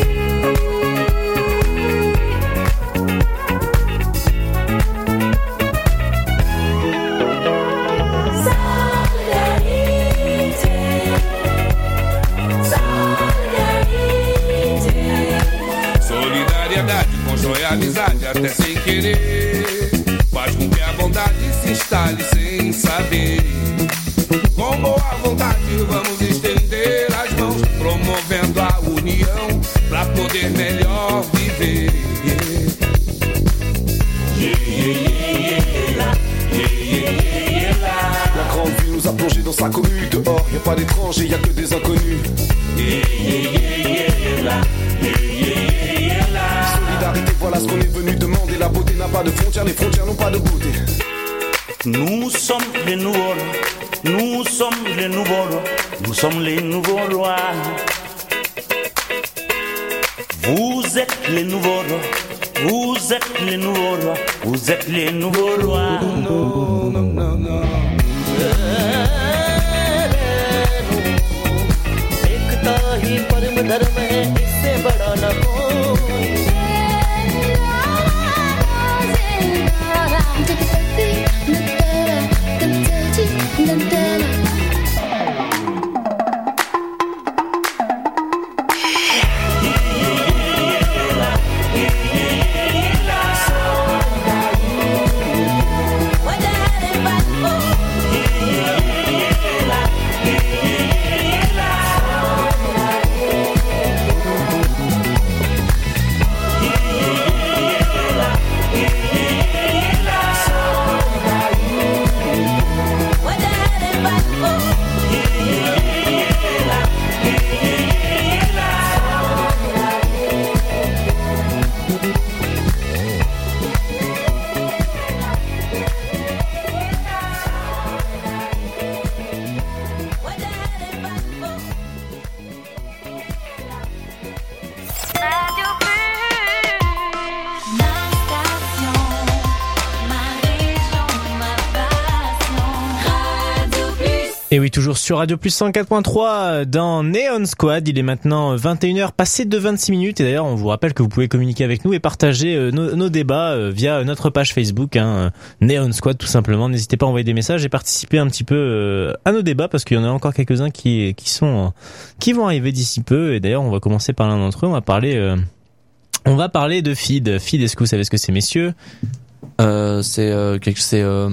Speaker 6: Constrói amizade até sem querer, faz com que a bondade se instale sem saber. Com boa vontade vamos estender as mãos, promovendo a união pra poder melhor viver. Yeah, yeah, yeah, yeah, la. Yeah, yeah, yeah, yeah, la.
Speaker 9: La grande vie nous a plongé dans sa commune. Dehors, y'a pas d'étrangers, y'a que des inconnus.
Speaker 6: Yeah, yeah, yeah, yeah, la. Yeah, yeah, yeah, yeah, la.
Speaker 9: Solidarité, voilà ce qu'on est venu demander. La beauté n'a pas de frontières, les frontières n'ont pas de beauté.
Speaker 8: Nous sommes les nouveaux rois, nous sommes les nouveaux rois, nous sommes les nouveaux rois. Vous êtes les nouveaux rois, vous êtes les nouveaux rois, vous êtes les nouveaux rois.
Speaker 6: No, no, no, no.
Speaker 8: एकता ही परम धर्म है, इससे बड़ा न कोई.
Speaker 6: What the hell?
Speaker 1: Et oui, toujours sur Radio Plus cent quatre point trois dans Neon Squad. Il est maintenant vingt et une heures passées de vingt-six minutes. Et d'ailleurs, on vous rappelle que vous pouvez communiquer avec nous et partager euh, nos, nos débats euh, via notre page Facebook, hein, Neon Squad tout simplement. N'hésitez pas à envoyer des messages et participer un petit peu euh, à nos débats parce qu'il y en a encore quelques-uns qui qui sont euh, qui vont arriver d'ici peu. Et d'ailleurs, on va commencer par l'un d'entre eux. On va parler euh, on va parler de Feed. Feed, est-ce que vous savez ce que c'est, messieurs?
Speaker 3: Euh, c'est euh, quelque c'est euh...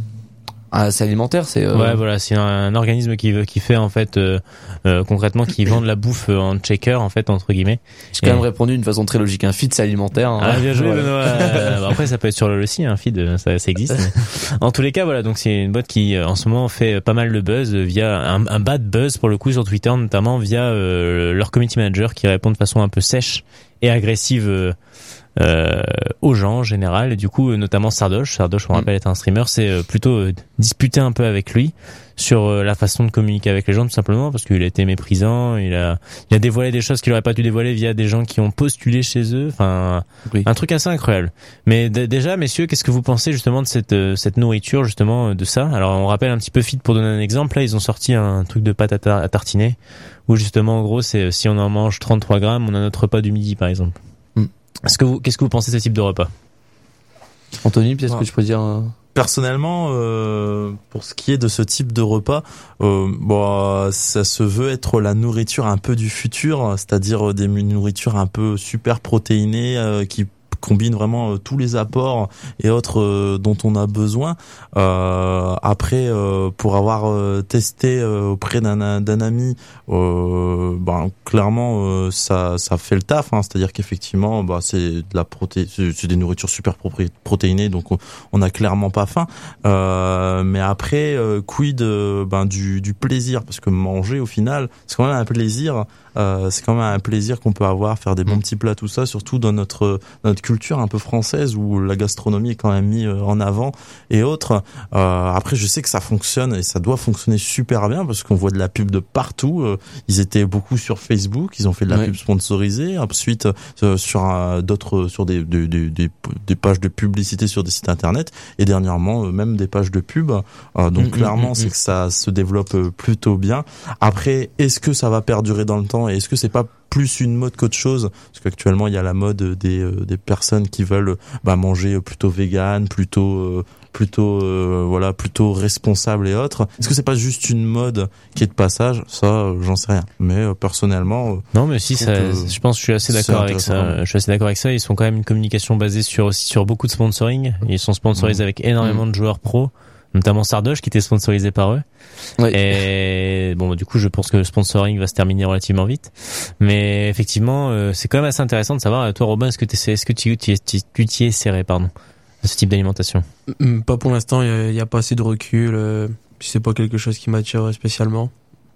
Speaker 3: Ah, c'est alimentaire, c'est. Euh...
Speaker 1: Ouais, voilà, c'est un, un organisme qui qui fait en fait euh, euh, concrètement qui vend de la bouffe en checker en fait entre guillemets.
Speaker 3: J'ai quand et... même répondu d'une façon très logique. Un feed, c'est alimentaire. Hein.
Speaker 1: Ah, bien joué, Benoît. euh, après, ça peut être sur le aussi, un feed, ça, ça existe. Mais... En tous les cas, voilà, donc c'est une boîte qui en ce moment fait pas mal de buzz via un, un bad buzz pour le coup sur Twitter, notamment via euh, leur community manager qui répond de façon un peu sèche et agressive. Euh, Euh, aux gens en général, et du coup notamment Sardoche Sardoche on rappelle est un streamer, c'est euh, plutôt euh, disputé un peu avec lui sur euh, la façon de communiquer avec les gens, tout simplement parce qu'il a été méprisant, il a il a dévoilé des choses qu'il aurait pas dû dévoiler via des gens qui ont postulé chez eux, enfin oui. Un truc assez incroyable. Mais d- déjà messieurs, qu'est-ce que vous pensez justement de cette euh, cette nourriture, justement de ça? Alors on rappelle un petit peu Feed pour donner un exemple, là ils ont sorti un truc de pâte à, tar- à tartiner où justement en gros c'est si on en mange trente-trois grammes, on a notre repas du midi par exemple. Est-ce que vous, qu'est-ce que vous pensez de ce type de repas?
Speaker 3: Anthony, peut-être ouais. que tu peux dire. Euh...
Speaker 2: Personnellement, euh, pour ce qui est de ce type de repas, euh, bon, ça se veut être la nourriture un peu du futur, c'est-à-dire des nourritures un peu super protéinées euh, qui combine vraiment euh, tous les apports et autres euh, dont on a besoin. Euh, après, euh, pour avoir euh, testé euh, auprès d'un, d'un ami, euh, ben clairement euh, ça ça fait le taf. Hein, c'est-à-dire qu'effectivement, bah c'est de la proté, c'est, c'est des nourritures super protéinées, donc on, on a clairement pas faim. Euh, mais après, euh, quid euh, ben du du plaisir, parce que manger au final, c'est quand même un plaisir. Euh, c'est quand même un plaisir qu'on peut avoir, faire des bons petits plats, tout ça, surtout dans notre dans notre culture un peu française où la gastronomie est quand même mise en avant et autres. Euh, après, je sais que ça fonctionne et ça doit fonctionner super bien parce qu'on voit de la pub de partout. Euh, ils étaient beaucoup sur Facebook, ils ont fait de la ouais. pub sponsorisée. Ensuite, euh, sur euh, d'autres, sur des, des des des pages de publicité sur des sites internet et dernièrement euh, même des pages de pub. Euh, donc mmh, clairement, mmh, c'est mmh. que ça se développe plutôt bien. Après, est-ce que ça va perdurer dans le temps? Et est-ce que c'est pas plus une mode qu'autre chose? Parce qu'actuellement il y a la mode des euh, des personnes qui veulent bah, manger plutôt vegan, plutôt euh, plutôt euh, voilà plutôt responsable et autres. Est-ce que c'est pas juste une mode qui est de passage? Ça, euh, j'en sais rien. Mais euh, personnellement, euh,
Speaker 1: non, mais si ça, je pense, que je suis assez d'accord avec ça. Je suis assez d'accord avec ça. Ils sont quand même une communication basée sur aussi sur beaucoup de sponsoring. Ils sont sponsorisés mmh. avec énormément mmh. de joueurs pros, notamment Sardoche qui était sponsorisé par eux. Oui. Et bon, du coup, je pense que le sponsoring va se terminer relativement vite. Mais effectivement, euh, c'est quand même assez intéressant de savoir. Toi, Robin, est-ce que tu est-ce que tu tu tu t'y es serré, pardon, à ce type d'alimentation?
Speaker 4: Pas pour l'instant. Il y, y a pas assez de recul. Euh, c'est pas quelque chose qui m'attire spécialement.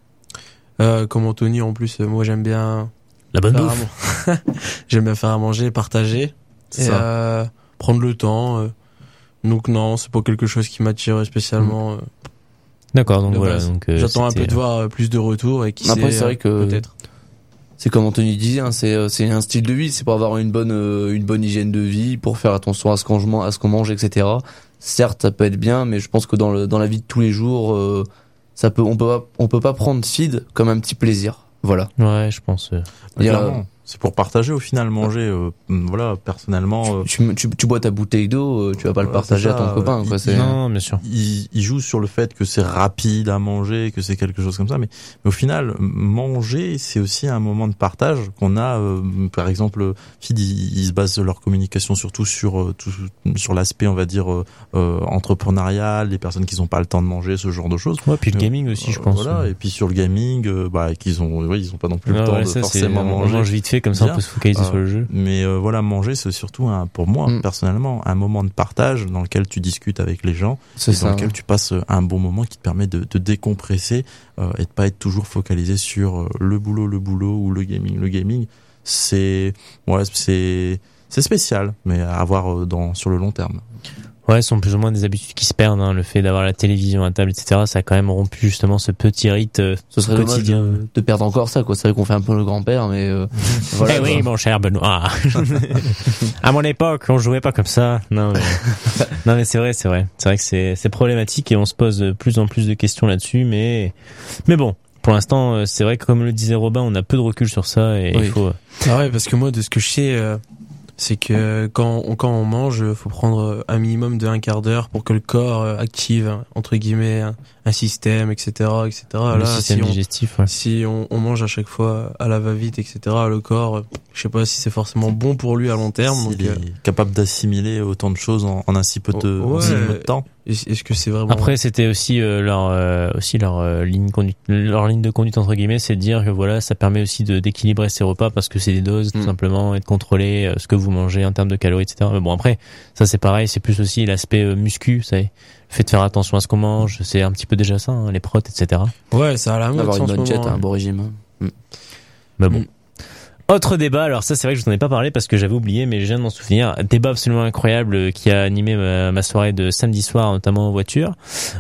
Speaker 4: Euh, comme Anthony, en plus, euh, moi, j'aime bien
Speaker 1: la bonne bouffe.
Speaker 4: J'aime bien faire à manger, partager, c'est et ça. Euh, prendre le temps. Euh, Donc non, c'est pas quelque chose qui m'attire spécialement. Euh,
Speaker 1: D'accord, donc voilà. Donc, euh,
Speaker 4: j'attends c'était... un peu de voir plus de retours et qui
Speaker 3: après
Speaker 4: sait,
Speaker 3: c'est vrai que
Speaker 4: peut-être.
Speaker 3: C'est comme Anthony disait, hein, c'est c'est un style de vie, c'est pour avoir une bonne euh, une bonne hygiène de vie, pour faire attention à ce qu'on mange, à ce qu'on mange, et cetera. Certes, ça peut être bien, mais je pense que dans le dans la vie de tous les jours, euh, ça peut on peut pas, on peut pas prendre feed comme un petit plaisir. Voilà.
Speaker 1: Ouais, je pense. Euh...
Speaker 2: Il y a, c'est pour partager au final, manger. Euh, voilà, personnellement. Euh...
Speaker 3: Tu, tu, tu bois ta bouteille d'eau, euh, tu vas pas le partager ça, à ton copain. Quoi,
Speaker 2: il,
Speaker 3: c'est...
Speaker 1: Non, bien sûr.
Speaker 2: Il, il joue sur le fait que c'est rapide à manger, que c'est quelque chose comme ça. Mais, mais au final, manger, c'est aussi un moment de partage qu'on a. Euh, par exemple, Feed, ils, ils se basent leur communication surtout sur euh, tout, sur l'aspect, on va dire, euh, euh, entrepreneurial, les personnes qui n'ont pas le temps de manger, ce genre de choses.
Speaker 1: Ouais, puis le gaming aussi,
Speaker 2: euh,
Speaker 1: je pense.
Speaker 2: Voilà, et puis sur le gaming, euh, bah, qu'ils ont, ouais, ils ont pas non plus
Speaker 1: ouais,
Speaker 2: le temps
Speaker 1: ouais,
Speaker 2: de
Speaker 1: ça,
Speaker 2: forcément
Speaker 1: c'est,
Speaker 2: manger.
Speaker 1: On mange vite fait. fait, comme ça
Speaker 2: bien,
Speaker 1: on peut se focaliser
Speaker 2: euh,
Speaker 1: sur le jeu.
Speaker 2: Mais euh, voilà, manger, c'est surtout un, pour moi
Speaker 3: Mm.
Speaker 2: personnellement un moment de partage dans lequel tu discutes avec les gens,
Speaker 3: C'est
Speaker 2: et
Speaker 3: ça.
Speaker 2: dans lequel tu passes un bon moment qui te permet de, de décompresser euh, et de pas être toujours focalisé sur euh, le boulot, le boulot ou le gaming. Le gaming, c'est ouais, c'est c'est spécial, mais à avoir euh, dans sur le long terme.
Speaker 1: Ouais, ce sont plus ou moins des habitudes qui se perdent, hein. Le fait d'avoir la télévision à table, et cetera, ça a quand même rompu justement ce petit rite euh,
Speaker 3: Ce serait
Speaker 1: quotidien.
Speaker 3: dommage de, de perdre encore ça, quoi. C'est vrai qu'on fait un peu le grand-père, mais euh, voilà.
Speaker 1: Eh oui,
Speaker 3: quoi.
Speaker 1: mon cher Benoît. À mon époque, on jouait pas comme ça. Non, mais, non, mais c'est vrai, c'est vrai. C'est vrai que c'est, c'est problématique et on se pose de plus en plus de questions là-dessus, mais, mais bon. Pour l'instant, euh, c'est vrai que comme le disait Robin, on a peu de recul sur ça et
Speaker 3: Oui.
Speaker 1: il faut.
Speaker 4: Ah ouais, parce que moi, de ce que je sais, euh, c'est que quand on, quand on mange, faut prendre un minimum de un quart d'heure pour que le corps euh, active, hein, entre guillemets, un, un système, et cetera, et cetera.
Speaker 1: le
Speaker 4: Là,
Speaker 1: système
Speaker 4: si on,
Speaker 1: digestif, ouais.
Speaker 4: si on, on mange à chaque fois à la va-vite, et cetera, le corps, euh, je sais pas si c'est forcément bon pour lui à long terme.
Speaker 2: S'il
Speaker 4: Donc, euh,
Speaker 2: est capable d'assimiler autant de choses en, en un si peu de,
Speaker 4: Ouais.
Speaker 2: en si peu de temps.
Speaker 4: est-ce est-ce que c'est vraiment...
Speaker 1: Après, c'était aussi euh, leur euh, aussi leur euh, ligne conduite, leur ligne de conduite entre guillemets, c'est de dire que voilà, ça permet aussi de d'équilibrer ses repas parce que c'est des doses tout
Speaker 3: Mm.
Speaker 1: simplement et de contrôler euh, ce que vous mangez en termes de calories, et cetera. Mais bon, après, ça c'est pareil, c'est plus aussi l'aspect euh, muscu, ça, le fait de faire attention à ce qu'on mange, c'est un petit peu déjà ça, hein, les protes, et cetera.
Speaker 4: Ouais, ça a la mode
Speaker 3: D'avoir
Speaker 4: ça,
Speaker 3: une
Speaker 4: en ce
Speaker 3: bonne diète,
Speaker 4: moment,
Speaker 3: un bon régime.
Speaker 1: Mais bon.
Speaker 4: Mm.
Speaker 1: Autre débat, alors ça c'est vrai que je vous en ai pas parlé parce que j'avais oublié, mais je viens de m'en souvenir. Débat absolument incroyable euh, qui a animé ma, ma soirée de samedi soir, notamment en voiture.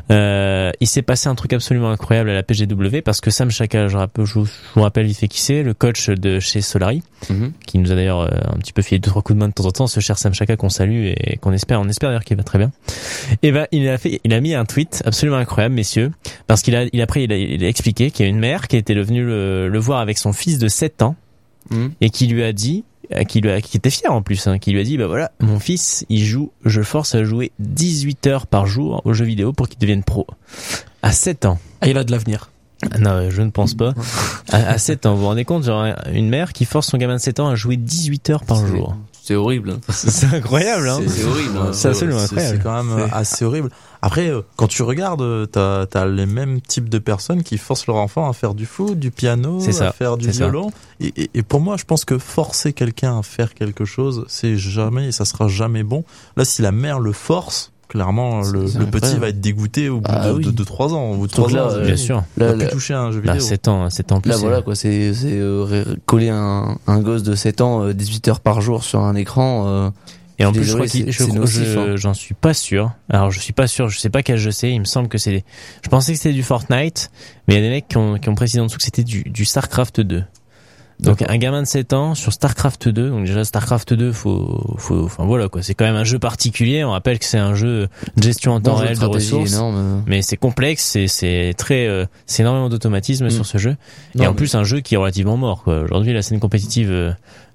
Speaker 1: Euh, il s'est passé un truc absolument incroyable à la P G W parce que Sam Shaka, je, rappelle, je, vous, je vous rappelle vite fait qui c'est, le coach de chez Solari,
Speaker 3: Mhm.
Speaker 1: qui nous a d'ailleurs euh, un petit peu filé deux trois coups de main de temps en temps, ce cher Sam Shaka qu'on salue et qu'on espère, on espère d'ailleurs qu'il va très bien. Et ben il a fait, il a mis un tweet absolument incroyable, messieurs, parce qu'il a, il a après il a, il a expliqué qu'il y a une mère qui était venue le, le voir avec son fils de sept ans.
Speaker 3: Mmh.
Speaker 1: Et qui lui a dit, euh, qui lui a, qui était fier en plus, hein, qui lui a dit, bah voilà, mon fils, il joue, je le force à jouer dix-huit heures par jour aux jeux vidéo pour qu'il devienne pro. À sept ans.
Speaker 4: Ah, il a de l'avenir.
Speaker 1: Ah non, je ne pense pas. À, à sept ans, vous vous rendez compte, genre, une mère qui force son gamin de sept ans à jouer dix-huit heures par
Speaker 3: C'est-
Speaker 1: jour.
Speaker 3: C'est horrible. hein.
Speaker 1: C'est incroyable, hein.
Speaker 3: C'est c'est horrible. hein.
Speaker 1: C'est absolument
Speaker 2: C'est-
Speaker 1: incroyable.
Speaker 2: C'est quand même assez horrible. Après, euh, quand tu regardes, euh, t'as as les mêmes types de personnes qui forcent leur enfant à faire du foot, du piano,
Speaker 1: C'est ça,
Speaker 2: à faire du
Speaker 1: c'est ça.
Speaker 2: violon. Et, et, et pour moi, je pense que forcer quelqu'un à faire quelque chose, c'est jamais, ça sera jamais bon. Là, si la mère le force, clairement, le,
Speaker 3: C'est
Speaker 2: le petit
Speaker 3: incroyable.
Speaker 2: va être dégoûté au bout
Speaker 3: Ah
Speaker 2: de,
Speaker 3: oui.
Speaker 2: de, de trois ans. Au bout de
Speaker 3: Surtout
Speaker 2: trois
Speaker 3: que
Speaker 2: ans,
Speaker 3: là,
Speaker 2: euh,
Speaker 1: Bien sûr.
Speaker 2: il va
Speaker 3: Là,
Speaker 2: plus
Speaker 3: là,
Speaker 2: toucher à un jeu
Speaker 1: Là,
Speaker 2: vidéo.
Speaker 1: sept ans, sept ans en plus.
Speaker 3: là
Speaker 1: c'est-
Speaker 3: voilà quoi, c'est c'est euh, ré- coller un, un gosse de sept ans euh, dix-huit heures par jour sur un écran. Euh,
Speaker 1: Et en
Speaker 3: Je
Speaker 1: plus,
Speaker 3: suis
Speaker 1: je crois
Speaker 3: désolé,
Speaker 1: qu'il,
Speaker 3: c'est-
Speaker 1: je,
Speaker 3: c'est nocif,
Speaker 1: je-
Speaker 3: hein.
Speaker 1: j'en suis pas sûr. Alors, je suis pas sûr, je sais pas quel jeu c'est. Il me semble que c'est, je pensais que c'était du Fortnite, mais il y a des mecs qui ont, qui ont précisé en dessous que c'était du, du StarCraft deux. Donc, un gamin de sept ans sur StarCraft deux. Donc, déjà, StarCraft deux, faut, faut, enfin, voilà, quoi. C'est quand même un jeu particulier. On rappelle que c'est un jeu de gestion en temps
Speaker 3: bon jeu de
Speaker 1: réel de
Speaker 3: stratégie
Speaker 1: ressources.
Speaker 3: énorme. euh.
Speaker 1: Mais c'est complexe, c'est, c'est très, euh, c'est énormément d'automatisme
Speaker 3: Mm.
Speaker 1: sur ce jeu.
Speaker 3: Non,
Speaker 1: et en
Speaker 3: mais-
Speaker 1: plus, un jeu qui est relativement mort, quoi. Aujourd'hui, la scène compétitive euh,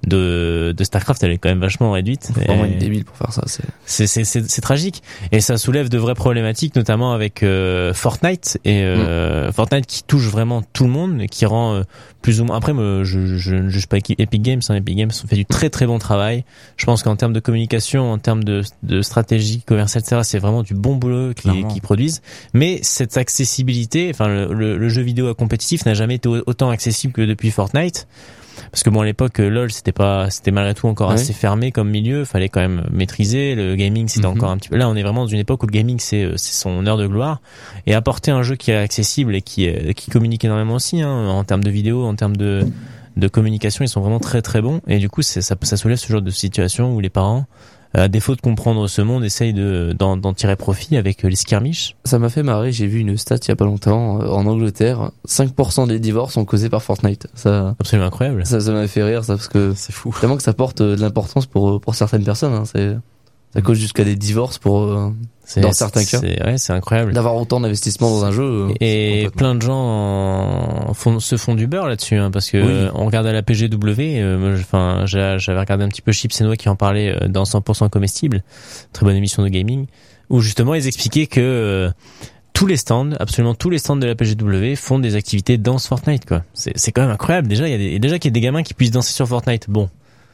Speaker 1: de, de StarCraft, elle est quand même vachement réduite.
Speaker 3: Faut vraiment
Speaker 1: Et-
Speaker 3: être débile pour faire ça. C'est
Speaker 1: c'est c'est c'est c'est tragique et ça soulève de vraies problématiques, notamment avec euh, Fortnite et euh,
Speaker 3: Mm.
Speaker 1: Fortnite qui touche vraiment tout le monde et qui rend euh, plus ou moins. Après, me, je, je ne juge pas Epic Games. Hein, Epic Games fait du très très bon travail. Je pense qu'en termes de communication, en termes de de stratégie commerciale, et cetera, c'est vraiment du bon boulot qu'ils
Speaker 2: Clairement.
Speaker 1: qu'ils produisent. Mais cette accessibilité, enfin le, le, le jeu vidéo compétitif n'a jamais été autant accessible que depuis Fortnite. Parce que bon, à l'époque, euh, LoL, c'était pas, c'était malgré tout encore
Speaker 3: Ouais.
Speaker 1: assez fermé comme milieu. Fallait quand même maîtriser. Le gaming, c'était
Speaker 3: Mhm.
Speaker 1: encore un petit peu. Là, on est vraiment dans une époque où le gaming, c'est, euh, c'est son heure de gloire. Et apporter un jeu qui est accessible et qui, est- qui communique énormément aussi, hein, en termes de vidéo, en termes de, de communication, ils sont vraiment très très bons. Et du coup, c'est, ça, ça soulève ce genre de situation où les parents, à défaut de comprendre ce monde, essayent de, d'en, d'en tirer profit avec euh, les skirmishes.
Speaker 3: Ça m'a fait marrer, j'ai vu une stat il y a pas longtemps, euh, en Angleterre, cinq pour cent des divorces sont causés par Fortnite. Ça,
Speaker 1: Absolument incroyable.
Speaker 3: ça, ça m'a fait rire, ça, parce que
Speaker 2: C'est fou.
Speaker 3: vraiment que ça porte euh, de l'importance pour, pour certaines personnes, hein, c'est, ça cause jusqu'à des divorces pour, euh,
Speaker 1: C'est,
Speaker 3: Dans certains cas.
Speaker 1: c'est, ouais, c'est incroyable.
Speaker 3: d'avoir autant d'investissement dans un jeu. euh.
Speaker 1: Et
Speaker 2: complètement.
Speaker 1: plein de gens en font, se font du beurre là-dessus, hein, parce que
Speaker 3: Oui.
Speaker 1: euh, on regarde à la P G W. euh, moi, je- Enfin, j'ai- j'avais regardé un petit peu Chips et Noix qui en parlait euh, dans cent pour cent comestible, très bonne émission de gaming, où justement ils expliquaient que euh, tous les stands, absolument tous les stands de la P G W font des activités danse Fortnite, quoi. C'est, c'est quand même incroyable. Déjà, il y a des, déjà qu'il y a des gamins qui puissent danser sur Fortnite. Bon.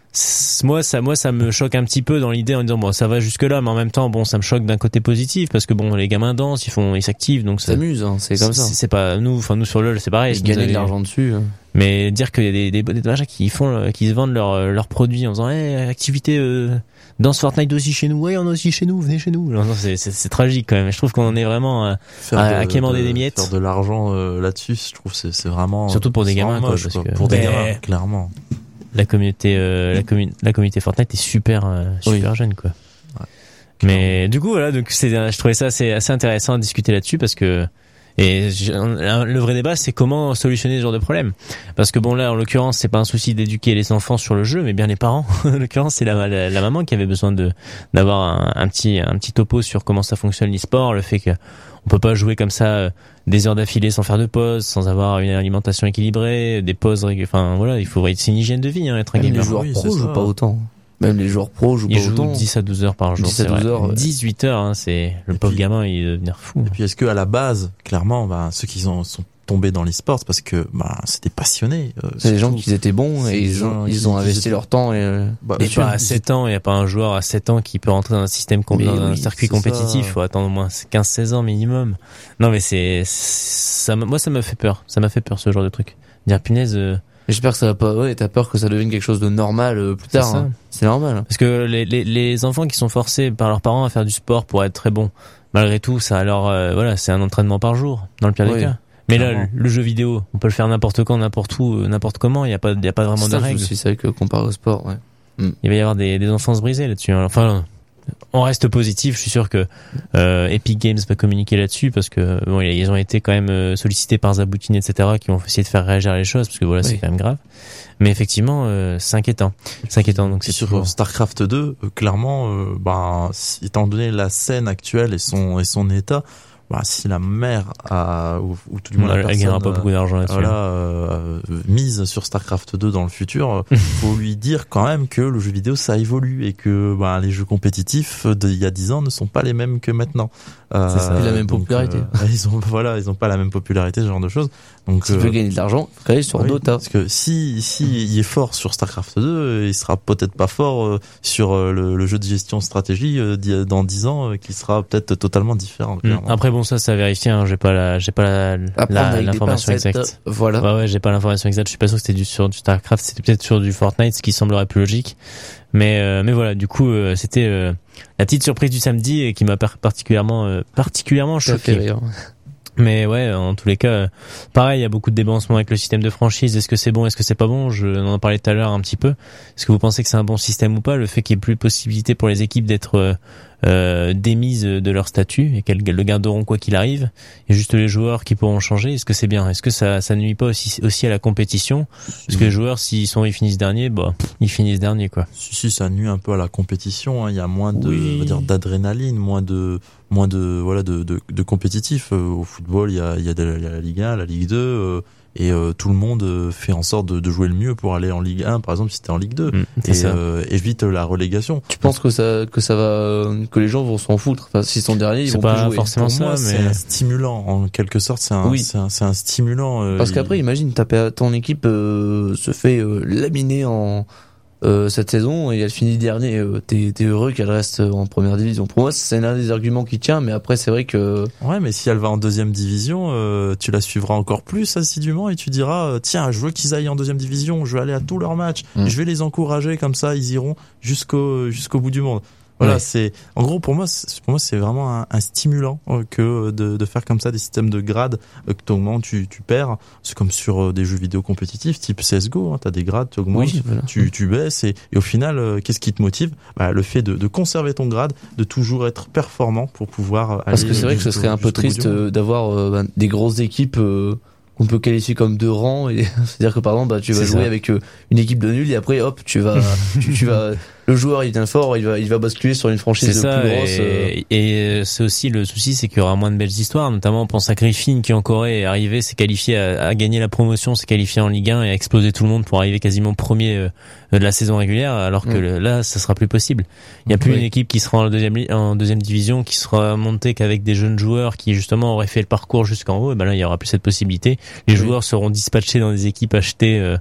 Speaker 1: moi ça moi ça me choque un petit peu dans l'idée en disant bon ça va jusque là, mais en même temps bon ça me choque d'un côté positif parce que bon les gamins dansent, ils font ils s'activent, donc ça
Speaker 3: s'amuse, hein, c'est comme ça.
Speaker 1: C'est, c'est pas nous, enfin nous sur LoL c'est pareil.
Speaker 3: Ils gagnent de l'argent dessus. Hein.
Speaker 1: Mais dire qu'il y a des des, des, des machins qui font qui se vendent leurs leurs produits en disant hey, activité euh, danse Fortnite aussi chez nous, ouais on a aussi chez nous, venez chez nous. Non, c'est, c'est c'est tragique quand même. Je trouve qu'on en est vraiment à, à, à quémander des miettes.
Speaker 2: Faire de l'argent euh, là-dessus, je trouve c'est c'est vraiment
Speaker 1: surtout pour des gamins
Speaker 2: moche,
Speaker 1: quoi, parce
Speaker 2: quoi.
Speaker 1: que
Speaker 2: Pour des gamins clairement.
Speaker 1: La communauté, euh, la, commun- la communauté Fortnite est super, euh, super oui. jeune, quoi. Ouais, mais du coup, voilà, donc c'est, je trouvais ça assez, assez intéressant à discuter là-dessus parce que, et le vrai débat, c'est comment solutionner ce genre de problème. Parce que bon, là, en l'occurrence, c'est pas un souci d'éduquer les enfants sur le jeu, mais bien les parents. En l'occurrence, c'est la, la, la maman qui avait besoin de, d'avoir un, un petit, un petit topo sur comment ça fonctionne l'e-sport, le fait que on peut pas jouer comme ça des heures d'affilée sans faire de pause, sans avoir une alimentation équilibrée, des pauses, enfin voilà, il faut, c'est une hygiène de vie, hein, être un gamer.
Speaker 3: Les joueurs
Speaker 2: oui,
Speaker 3: pro jouent pas autant. Même les joueurs pro jouent
Speaker 1: ils
Speaker 3: pas
Speaker 1: jouent
Speaker 3: autant.
Speaker 1: dix à douze heures par jour.
Speaker 3: dix à douze heures. Ouais.
Speaker 1: dix-huit heures, hein, c'est, le et pauvre puis, gamin, il va devenir fou.
Speaker 2: Et puis, est-ce que, à la base, clairement, bah, ceux qui ont, sont tombés dans l'e-sport, parce que, bah, c'était passionné. Euh,
Speaker 3: c'est des gens qui étaient bons et ils ont, ils ont investi étaient... leur temps et,
Speaker 1: bah, et pas à sept ans, il n'y a pas un joueur à sept ans qui peut rentrer dans un système, com- dans un oui, circuit compétitif. Il faut attendre au moins quinze seize ans minimum. Non, mais c'est, ça, moi, ça m'a fait peur. Ça m'a fait peur, ce genre de truc. Dire, punaise, euh,
Speaker 3: j'espère que ça va pas, ouais, t'as peur que ça devienne quelque chose de normal euh, plus tard. C'est, hein. C'est normal.
Speaker 1: Parce que les, les, les enfants qui sont forcés par leurs parents à faire du sport pour être très bons, malgré tout, ça, alors, euh, voilà, c'est un entraînement par jour, dans le pire oui. des cas. Mais clairement. Là, le, le jeu vidéo, on peut le faire n'importe quand, n'importe où, n'importe comment. Il y a pas, il y a pas vraiment
Speaker 3: c'est
Speaker 1: de règles.
Speaker 3: C'est ça que comparé au sport, ouais.
Speaker 1: Mm. Il va y avoir des, des enfances brisées là-dessus. Enfin, on reste positif. Je suis sûr que euh, Epic Games va communiquer là-dessus parce que bon, ils ont été quand même sollicités par Zaboutine, et cetera, qui ont essayé de faire réagir les choses parce que voilà, oui. c'est quand même grave. Mais effectivement, euh, c'est inquiétant. C'est inquiétant. Donc c'est
Speaker 2: sur
Speaker 1: toujours...
Speaker 2: StarCraft deux, euh, clairement, euh, ben, étant donné la scène actuelle et son et son état. Bah, si la mère a, ou, ou tout du moins
Speaker 1: ouais,
Speaker 2: la personne,
Speaker 1: elle gagnera pas beaucoup d'argent là-dessus.
Speaker 2: Voilà, euh, mise sur StarCraft deux dans le futur, faut lui dire quand même que le jeu vidéo ça évolue et que bah, les jeux compétitifs d'il y a dix ans ne sont pas les mêmes que maintenant.
Speaker 3: Euh, c'est ça, la même donc, popularité.
Speaker 2: Euh, ils ont voilà, ils ont pas la même popularité, ce genre de choses. Donc
Speaker 3: si euh, tu veux gagner de l'argent, faut sur oui, Dota.
Speaker 2: Parce que si si il est fort sur StarCraft deux, il sera peut-être pas fort euh, sur euh, le, le jeu de gestion stratégie euh, dans dix ans, euh, qui sera peut-être totalement différent.
Speaker 1: Mmh. Après bon, ça, ça a vérifié. Hein. J'ai pas la, j'ai pas la, la l'information exacte.
Speaker 3: Voilà.
Speaker 1: Ouais, ouais, j'ai pas l'information exacte. Je suis pas sûr que c'était du sur du StarCraft. C'était peut-être sur du Fortnite, ce qui semblerait plus logique. Mais euh, mais voilà. Du coup, euh, c'était euh, la petite surprise du samedi et qui m'a particulièrement euh, particulièrement choqué. Mais ouais, en tous les cas, pareil, il y a beaucoup de débats en ce moment avec le système de franchise. Est-ce que c'est bon, est-ce que c'est pas bon? Je on en parlais tout à l'heure un petit peu. Est-ce que vous pensez que c'est un bon système ou pas? Le fait qu'il n'y ait plus de possibilité pour les équipes d'être euh, démises de leur statut et qu'elles le garderont quoi qu'il arrive, et juste les joueurs qui pourront changer. Est-ce que c'est bien? Est-ce que ça ça nuit pas aussi aussi à la compétition? Parce que les joueurs, s'ils sont ils finissent derniers, bah ils finissent derniers quoi.
Speaker 2: Si si, ça nuit un peu à la compétition. Hein. Il y a moins de,
Speaker 1: oui.
Speaker 2: on va dire, d'adrénaline, moins de moins de voilà de de, de compétitif. Euh, au football, il y a il y a, de, il y a la Ligue un, la Ligue deux. Euh, et euh, tout le monde euh, fait en sorte de, de jouer le mieux pour aller en Ligue un, par exemple, si t'es en Ligue deux, mmh, et euh, évite la relégation.
Speaker 3: Tu penses que ça que ça va que les gens vont s'en foutre? Enfin, s'ils sont derniers, ils
Speaker 1: c'est
Speaker 3: vont
Speaker 1: pas
Speaker 3: plus jouer.
Speaker 1: Forcément
Speaker 2: pour
Speaker 1: ça,
Speaker 2: moi,
Speaker 1: mais
Speaker 2: c'est un stimulant en quelque sorte. C'est un,
Speaker 3: oui.
Speaker 2: c'est un, c'est un stimulant. Euh,
Speaker 3: Parce qu'après, il... imagine, t'as, ton équipe euh, se fait euh, laminer en Euh, cette saison et elle finit dernier, euh, t'es, t'es heureux qu'elle reste en première division. Pour moi, c'est l'un des arguments qui tient, mais après, c'est vrai que...
Speaker 2: Ouais, mais si elle va en deuxième division, euh, tu la suivras encore plus assidûment et tu diras, euh, tiens, je veux qu'ils aillent en deuxième division, je vais aller à tous leurs matchs, mmh. je vais les encourager, comme ça, ils iront jusqu'au, jusqu'au bout du monde. Voilà, ouais. c'est en gros pour moi, c'est, pour moi c'est vraiment un, un stimulant euh, que de, de faire comme ça des systèmes de grades euh, que t'augmentes, tu tu perds. C'est comme sur euh, des jeux vidéo compétitifs type C S G O, hein, t'as des grades, tu augmentes, oui, voilà. tu tu baisses et, et au final, euh, qu'est-ce qui te motive? Bah, le fait de, de conserver ton grade, de toujours être performant pour pouvoir aller.
Speaker 3: Parce que c'est vrai que ce serait un peu triste euh, d'avoir euh, bah, des grosses équipes. Euh... qu'on peut qualifier comme deux rangs, et c'est-à-dire que par exemple bah tu vas c'est jouer ça. Avec euh, une équipe de nuls et après hop tu vas tu, tu vas le joueur il vient fort, il va il va basculer sur une franchise
Speaker 1: c'est ça,
Speaker 3: plus grosse
Speaker 1: et, euh... et c'est aussi le souci, c'est qu'il y aura moins de belles histoires, notamment on pense à Griffin qui encore est arrivé, s'est qualifié à, à gagner la promotion, s'est qualifié en Ligue un et a explosé tout le monde pour arriver quasiment premier euh, de la saison régulière, alors que mmh. le, là ça sera plus possible. Il y a plus oui. une équipe qui sera en deuxième en deuxième division qui sera montée qu'avec des jeunes joueurs qui justement auraient fait le parcours jusqu'en haut, et ben là il y aura plus cette possibilité. Les oui. joueurs seront dispatchés dans des équipes achetées euh,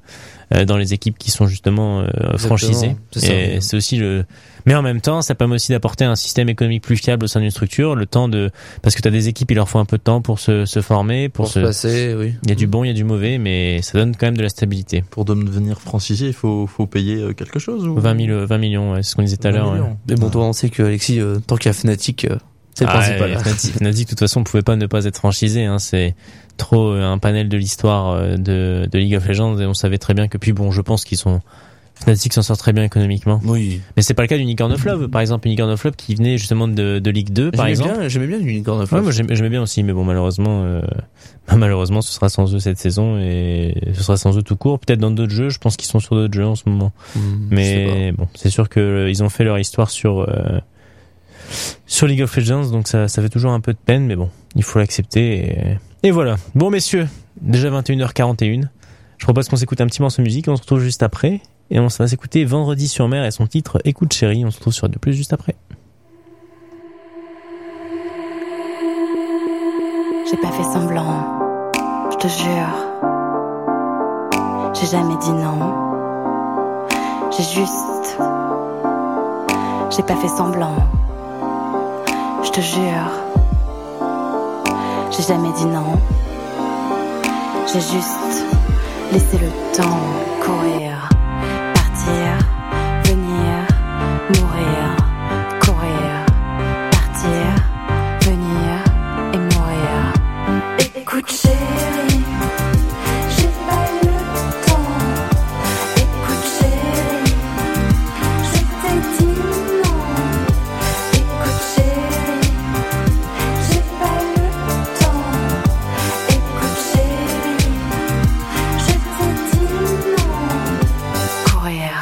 Speaker 1: euh, dans les équipes qui sont justement euh, franchisées.
Speaker 3: C'est ça,
Speaker 1: et
Speaker 3: oui.
Speaker 1: c'est aussi le. Mais en même temps, ça permet aussi d'apporter un système économique plus fiable au sein d'une structure, le temps de parce que t'as des équipes, il leur faut un peu de temps pour se, se former, pour,
Speaker 3: Pour se passer, oui.
Speaker 1: Il y a du bon, il y a du mauvais, mais ça donne quand même de la stabilité.
Speaker 2: Pour devenir franchisé, il faut, faut payer quelque chose ou...
Speaker 1: vingt mille, vingt millions, ouais, c'est ce qu'on disait tout à l'heure. Ouais.
Speaker 3: Mais bon, toi, on sait que Alexis, euh, tant qu'il y a Fnatic, euh, c'est le
Speaker 1: ah,
Speaker 3: principal.
Speaker 1: Ouais, Fnatic, Fnatic, de toute façon, on pouvait pas ne pas être franchisé. Hein, c'est trop euh, un panel de l'histoire euh, de, de League of Legends et on savait très bien que. Puis bon, je pense qu'ils sont. Fnatic s'en sort très bien économiquement.
Speaker 3: Oui.
Speaker 1: Mais c'est pas le cas d'Unicorn of Love. Par exemple, Unicorn of Love qui venait justement de, de Ligue deux, par
Speaker 3: J'aimais
Speaker 1: exemple.
Speaker 3: bien, j'aimais bien Unicorn of
Speaker 1: Ouais,
Speaker 3: Love.
Speaker 1: moi j'aimais, j'aimais bien aussi, mais bon, malheureusement, euh, bah, malheureusement, ce sera sans eux cette saison et ce sera sans eux tout court. Peut-être dans d'autres jeux. Je pense qu'ils sont sur d'autres jeux en ce moment.
Speaker 3: Mmh,
Speaker 1: mais bon, c'est sûr que euh, ils ont fait leur histoire sur euh, sur League of Legends, donc ça, ça fait toujours un peu de peine, mais bon, il faut l'accepter. Et, et voilà. Bon, messieurs, déjà vingt et une heures quarante et une. Je propose qu'on s'écoute un petit morceau de musique. On se retrouve juste après. Et on va s'écouter Vendredi sur mer et son titre Écoute chérie. On se retrouve sur De Plus juste après.
Speaker 10: J'ai pas fait semblant, je te jure. J'ai jamais dit non. J'ai juste. J'ai pas fait semblant, je te jure. J'ai jamais dit non. J'ai juste laissé le temps courir. Partir, venir, mourir, courir, partir, venir et mourir. Écoute chérie, j'ai pas eu le temps. Écoute chérie, je t'ai dit non. Écoute chérie, j'ai pas eu le temps. Écoute chérie, je t'ai dit non. Courir.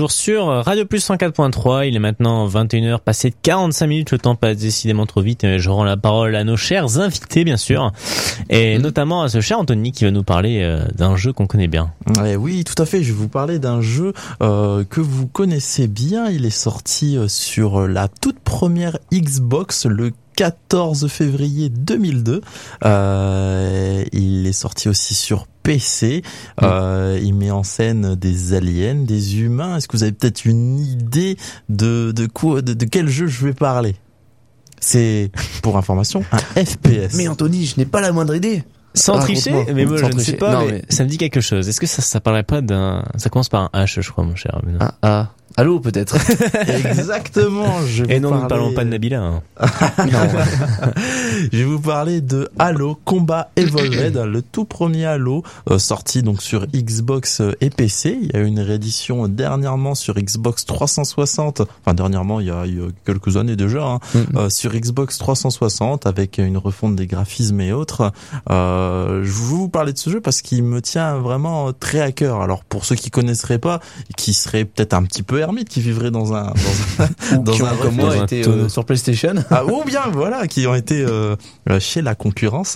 Speaker 1: toujours sur Radio Plus cent quatre point trois. Il est maintenant vingt et une heures passées de quarante-cinq minutes. Le temps passe décidément trop vite. Je rends la parole à nos chers invités, bien sûr. Et mmh. notamment à ce cher Anthony qui va nous parler d'un jeu qu'on connaît bien.
Speaker 2: Ouais, oui, tout à fait. Je vais vous parler d'un jeu euh, que vous connaissez bien. Il est sorti sur la toute première Xbox le quatorze février deux mille deux. Euh, il est sorti aussi sur P C. Euh, il met en scène des aliens, des humains. Est-ce que vous avez peut-être une idée de de quoi, de, de quel jeu je vais parler? C'est, pour information, un F P S.
Speaker 3: Mais Anthony, je n'ai pas la moindre idée.
Speaker 1: Sans ah, tricher, mais moi je tricher. ne sais pas,
Speaker 3: non,
Speaker 1: mais, mais ça me dit quelque chose. Est-ce que ça, ça parlerait pas d'un, ça commence par un H, je crois, mon cher.
Speaker 3: Ah, ah. Allô, peut-être.
Speaker 2: Exactement. Je
Speaker 1: Et non,
Speaker 2: parler...
Speaker 1: nous ne parlons pas de Nabila. Hein.
Speaker 2: Je vais vous parler de Halo Combat Evolved, le tout premier Halo euh, sorti donc sur Xbox et P C. Il y a eu une réédition dernièrement sur Xbox trois cent soixante. Enfin dernièrement, il y a, il y a quelques années déjà, hein, mm-hmm. euh, sur Xbox trois cent soixante avec une refonte des graphismes et autres. Euh, je vais vous parler de ce jeu parce qu'il me tient vraiment très à cœur. Alors pour ceux qui connaisseraient pas, qui seraient peut-être un petit peu ermites, qui vivraient dans un dans un,
Speaker 3: ou dans qui un ont comme moi été euh, sur PlayStation,
Speaker 2: ah, ou bien voilà, qui ont été euh, chez la concurrence.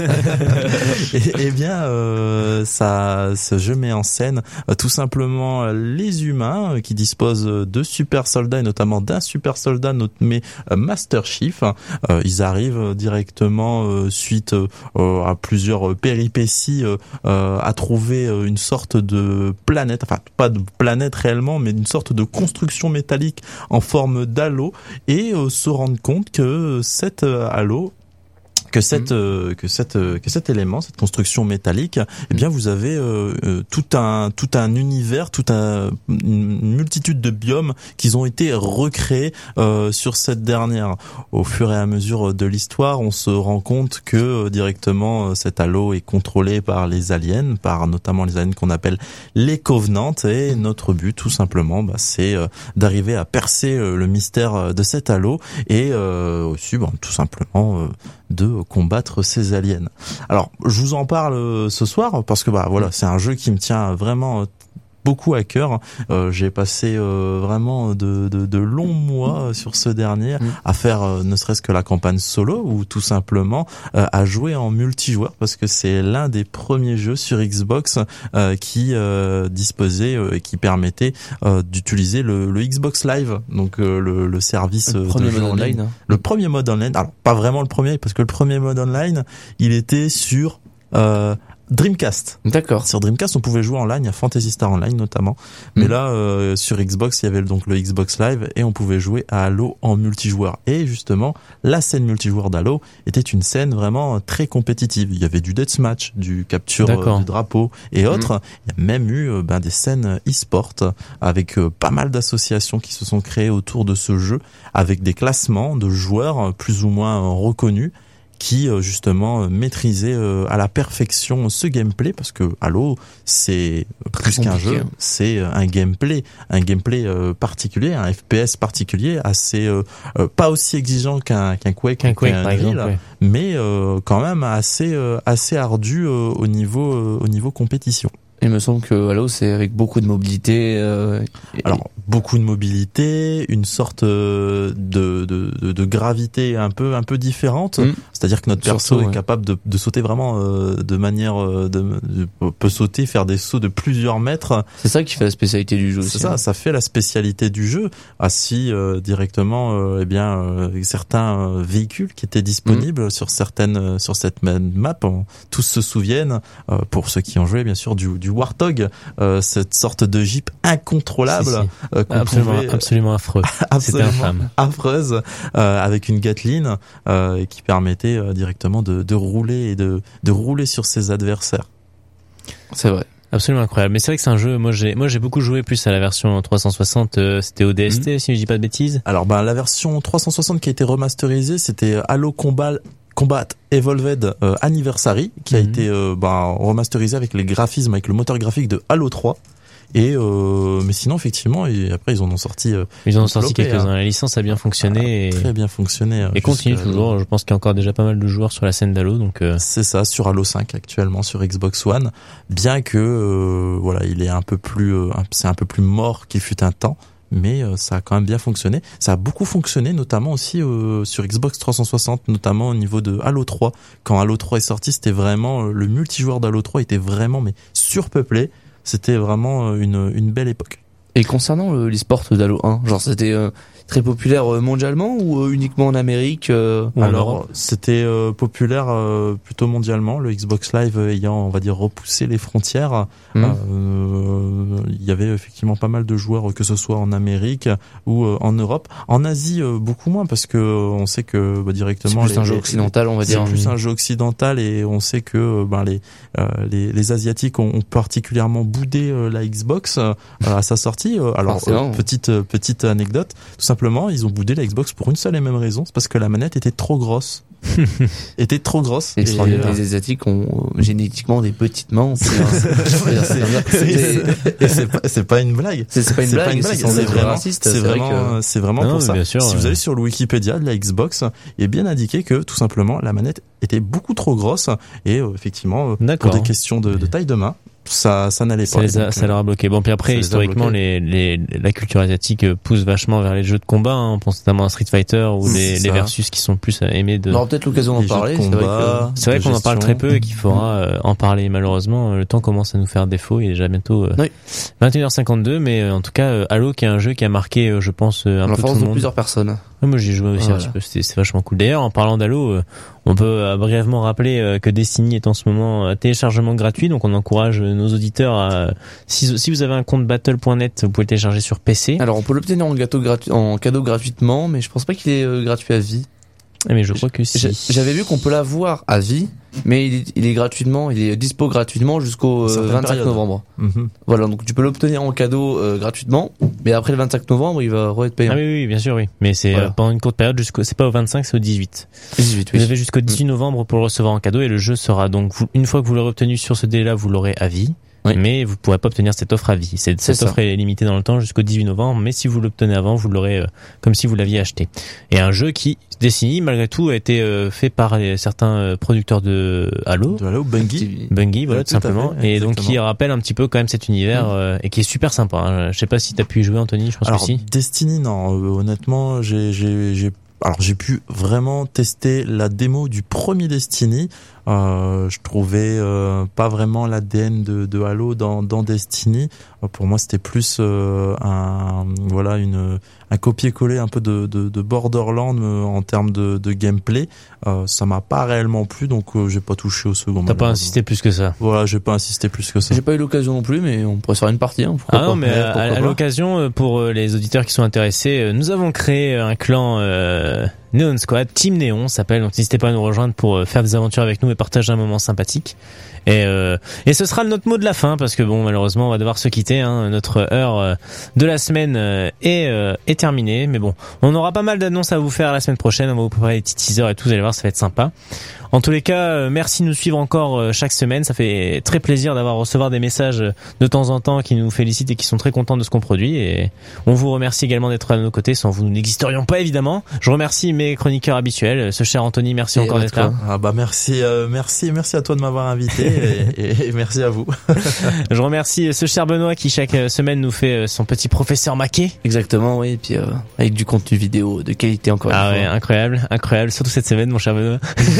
Speaker 2: et, et bien euh, ça, ce jeu met en scène euh, tout simplement les humains euh, qui disposent de super soldats et notamment d'un super soldat nommé euh, Master Chief. Euh, ils arrivent directement euh, suite euh, à plusieurs péripéties euh, euh, à trouver euh, une sorte de planète, enfin pas de planète réellement, mais une sorte de construction métallique en forme d'halo et euh, se rendre compte que cette euh, halo que cette euh, que cette euh, que cet élément, cette construction métallique, eh bien vous avez euh, euh, tout un tout un univers, tout un une multitude de biomes qui ont été recréés euh, sur cette dernière. Au fur et à mesure de l'histoire, on se rend compte que euh, directement euh, cet halo est contrôlé par les aliens, par notamment les aliens qu'on appelle les Covenants, et notre but tout simplement, bah, c'est euh, d'arriver à percer euh, le mystère de cet halo et euh, aussi bon, tout simplement euh, de combattre ces aliens. Alors, je vous en parle ce soir parce que bah voilà, c'est un jeu qui me tient vraiment beaucoup à cœur. Euh, j'ai passé euh, vraiment de, de, de longs mois sur ce dernier mmh. à faire euh, ne serait-ce que la campagne solo ou tout simplement euh, à jouer en multijoueur parce que c'est l'un des premiers jeux sur Xbox euh, qui euh, disposait euh, et qui permettait euh, d'utiliser le, le Xbox Live, donc euh, le, le service
Speaker 3: le
Speaker 2: de
Speaker 3: premier
Speaker 2: jeu
Speaker 3: mode online. Hein.
Speaker 2: Le premier mode online. Alors pas vraiment le premier parce que le premier mode online, il était sur euh, Dreamcast.
Speaker 3: D'accord.
Speaker 2: Sur Dreamcast, on pouvait jouer en ligne, à Phantasy Star Online notamment. Mais mmh. là, euh, sur Xbox, il y avait donc le Xbox Live et on pouvait jouer à Halo en multijoueur. Et justement, la scène multijoueur d'Halo était une scène vraiment très compétitive. Il y avait du deathmatch, du capture euh, du drapeau et autres. Mmh. Il y a même eu euh, ben, des scènes e-sport avec euh, pas mal d'associations qui se sont créées autour de ce jeu, avec des classements de joueurs euh, plus ou moins euh, reconnus, qui justement maîtrisait à la perfection ce gameplay parce que Halo c'est plus qu'un jeu, c'est un gameplay, un gameplay particulier, un F P S particulier, assez euh, pas aussi exigeant qu'un qu'un Quake,
Speaker 1: qu'un Quake par exemple,
Speaker 2: oui. mais euh, quand même assez euh, assez ardu euh, au niveau euh, au niveau compétition.
Speaker 3: Il me semble que Halo c'est avec beaucoup de mobilité. Euh,
Speaker 2: Alors beaucoup de mobilité, une sorte de de, de, de gravité un peu un peu différente. Mmh. C'est-à-dire que notre perso Surtout, est ouais. capable de, de sauter vraiment euh, de manière de, de peut sauter, faire des sauts de plusieurs mètres.
Speaker 3: C'est ça qui fait la spécialité du jeu.
Speaker 2: C'est
Speaker 3: aussi,
Speaker 2: ça,
Speaker 3: hein.
Speaker 2: ça fait la spécialité du jeu. Assis euh, directement, euh, eh bien euh, certains euh, véhicules qui étaient disponibles mmh. sur certaines euh, sur cette même map. On, tous se souviennent, euh, pour ceux qui ont joué bien sûr, du, du Warthog, euh, cette sorte de jeep incontrôlable. Si, si.
Speaker 1: Euh, absolument, pouvait, absolument affreux.
Speaker 2: absolument
Speaker 1: C'était infâme.
Speaker 2: Affreuse, euh, avec une Gatling euh, qui permettait euh, directement de, de rouler et de, de rouler sur ses adversaires.
Speaker 3: C'est vrai.
Speaker 1: Absolument incroyable. Mais c'est vrai que c'est un jeu, moi j'ai, moi j'ai beaucoup joué plus à la version trois cent soixante, euh, c'était au D S T, mmh. si je dis pas de bêtises.
Speaker 2: Alors, ben, la version trois cent soixante qui a été remasterisée, c'était Halo Combat, Combat Evolved euh, Anniversary, qui a mmh. été euh, ben, remasterisé avec les graphismes, avec le moteur graphique de Halo trois. Et euh, mais sinon effectivement, et après ils en ont sorti. Euh,
Speaker 1: ils en ont sorti quelques-uns. Hein. La licence a bien fonctionné.
Speaker 2: Ah,
Speaker 1: et...
Speaker 2: Très bien fonctionné.
Speaker 1: Et continue toujours. Je pense qu'il y a encore déjà pas mal de joueurs sur la scène d'Halo, donc. Euh...
Speaker 2: C'est ça, sur Halo cinq actuellement sur Xbox One. Bien que euh, voilà, il est un peu plus, euh, c'est un peu plus mort qu'il fut un temps. Mais euh, ça a quand même bien fonctionné. Ça a beaucoup fonctionné, notamment aussi euh, sur Xbox trois cent soixante, notamment au niveau de Halo trois. Quand Halo trois est sorti, c'était vraiment euh, le multijoueur d'Halo trois était vraiment mais surpeuplé. C'était vraiment euh, une une belle époque.
Speaker 3: Et concernant le, l'e-sport d'Halo un, genre c'était euh, très populaire mondialement ou euh, uniquement en Amérique euh,
Speaker 2: Alors c'était euh, populaire euh, plutôt mondialement, le Xbox Live ayant on va dire repoussé les frontières. Mmh. Euh, il y avait effectivement pas mal de joueurs que ce soit en Amérique ou euh, en Europe, en Asie euh, beaucoup moins parce que euh, on sait que bah, directement
Speaker 3: c'est plus
Speaker 2: les,
Speaker 3: un jeu occidental on va dire.
Speaker 2: C'est plus un jeu occidental et on sait que ben les euh, les, les asiatiques ont, ont particulièrement boudé euh, la Xbox euh, à sa sortie. Alors euh, petite euh, petite anecdote, tout simplement ils ont boudé la Xbox pour une seule et même raison, c'est parce que la manette était trop grosse. était trop grosse.
Speaker 3: Et, et euh, les asiatiques ont euh, génétiquement des petites mains. C'est,
Speaker 2: c'est, c'est, pas, c'est pas une blague.
Speaker 3: C'est, c'est pas une
Speaker 2: c'est
Speaker 3: blague.
Speaker 2: Pas une blague.
Speaker 3: C'est,
Speaker 2: c'est vraiment,
Speaker 3: raciste,
Speaker 2: c'est,
Speaker 3: c'est
Speaker 2: vraiment,
Speaker 3: que...
Speaker 2: c'est vraiment
Speaker 1: non,
Speaker 2: pour ça.
Speaker 1: Sûr,
Speaker 2: si
Speaker 1: ouais.
Speaker 2: vous allez sur le Wikipédia de la Xbox, il est bien indiqué que tout simplement la manette était beaucoup trop grosse et euh, effectivement pour des questions de, de taille de main. Ça, ça n'allait
Speaker 1: ça
Speaker 2: pas.
Speaker 1: Les a,
Speaker 2: donc,
Speaker 1: ça leur a bloqué. Bon, puis après, historiquement, les, les, la culture asiatique pousse vachement vers les jeux de combat. Hein. On pense notamment à Street Fighter ou les, les versus qui sont plus aimés de.
Speaker 3: On aura peut-être l'occasion d'en parler.
Speaker 2: C'est vrai,
Speaker 1: que, c'est vrai qu'on en parle très peu et qu'il faudra euh, en parler. Malheureusement, le temps commence à nous faire défaut. Il est déjà bientôt euh,
Speaker 3: oui.
Speaker 1: vingt et une heures cinquante-deux, mais euh, en tout cas, euh, Halo, qui est un jeu qui a marqué, euh, je pense, euh, un
Speaker 3: la
Speaker 1: peu tout le
Speaker 3: de
Speaker 1: monde.
Speaker 3: plusieurs personnes.
Speaker 1: Ouais, moi, j'y joué aussi
Speaker 3: voilà.
Speaker 1: un petit peu. C'est, c'est vachement cool. D'ailleurs, en parlant d'Halo, euh, on peut euh, brièvement rappeler euh, que Destiny est en ce moment à téléchargement gratuit, donc on encourage euh, nos auditeurs à si, si vous avez un compte battle point net, vous pouvez le télécharger sur P C.
Speaker 3: Alors on peut l'obtenir en, gâteau gratu- en cadeau gratuitement, mais je pense pas qu'il est euh, gratuit à vie.
Speaker 1: Mais je crois que si.
Speaker 3: J'avais vu qu'on peut l'avoir à vie, mais il est, il est gratuitement, il est dispo gratuitement jusqu'au euh, vingt-cinq période. novembre.
Speaker 2: Mm-hmm.
Speaker 3: Voilà, donc tu peux l'obtenir en cadeau euh, gratuitement, mais après le vingt-cinq novembre, il va re-être payant.
Speaker 1: Ah oui, oui, bien sûr, oui. Mais c'est voilà. euh, pendant une courte période jusqu'au, c'est pas au vingt-cinq, c'est au dix-huit.
Speaker 3: dix-huit, oui.
Speaker 1: Vous avez jusqu'au dix-huit novembre pour le recevoir en cadeau et le jeu sera donc, une fois que vous l'aurez obtenu sur ce délai-là, vous l'aurez à vie. Oui. Mais vous pourrez pas obtenir cette offre à vie. Cette, cette offre est limitée dans le temps jusqu'au dix-huit novembre, mais si vous l'obtenez avant, vous l'aurez euh, comme si vous l'aviez acheté. Et un jeu qui, Destiny, malgré tout, a été euh, fait par les, certains euh, producteurs de Halo.
Speaker 2: De Halo, Bungie.
Speaker 1: Bungie, voilà, tout, tout simplement. Fait, et donc qui rappelle un petit peu quand même cet univers euh, et qui est super sympa. Hein. Je sais pas si t'as pu y jouer, Anthony, je pense
Speaker 2: Alors,
Speaker 1: que si.
Speaker 2: Destiny, non. Euh, honnêtement, j'ai, j'ai, j'ai alors j'ai pu vraiment tester la démo du premier Destiny. Euh, je trouvais euh, pas vraiment l'A D N de, de Halo dans, dans Destiny. Euh, pour moi, c'était plus euh, un voilà une un copier-coller un peu de, de, de Borderlands euh, en termes de, de gameplay. Euh, ça m'a pas réellement plu, donc euh, j'ai pas touché au second.
Speaker 1: T'as pas insisté plus que ça.
Speaker 2: Voilà, j'ai pas insisté plus que ça.
Speaker 3: J'ai pas eu l'occasion non plus, mais on pourrait faire une partie. Hein,
Speaker 1: ah non, mais à, à l'occasion, pour les auditeurs qui sont intéressés, nous avons créé un clan euh, Neon Squad, Team Néon s'appelle. Donc n'hésitez pas à nous rejoindre pour faire des aventures avec nous et partager un moment sympathique. Et euh, et ce sera notre mot de la fin parce que bon, malheureusement on va devoir se quitter, hein. Notre heure euh, de la semaine euh, est euh, est terminée, mais bon, on aura pas mal d'annonces à vous faire la semaine prochaine. On va vous préparer des petits teasers et tout, vous allez voir, ça va être sympa. En tous les cas, euh, merci de nous suivre encore euh, chaque semaine. Ça fait très plaisir d'avoir recevoir des messages de temps en temps qui nous félicitent et qui sont très contents de ce qu'on produit. Et on vous remercie également d'être à nos côtés. Sans vous, nous n'existerions pas évidemment. Je remercie mes chroniqueurs habituels. Ce cher Anthony, merci et encore d'être là.
Speaker 2: Ah bah merci, euh, merci, merci à toi de m'avoir invité et, et, et merci à vous.
Speaker 1: Je remercie ce cher Benoît qui chaque semaine nous fait son petit professeur maquet.
Speaker 3: Exactement, oui. Et puis euh, avec du contenu vidéo de qualité encore une
Speaker 1: ah
Speaker 3: fois.
Speaker 1: Ah ouais, incroyable, incroyable. Surtout cette semaine, mon cher Benoît.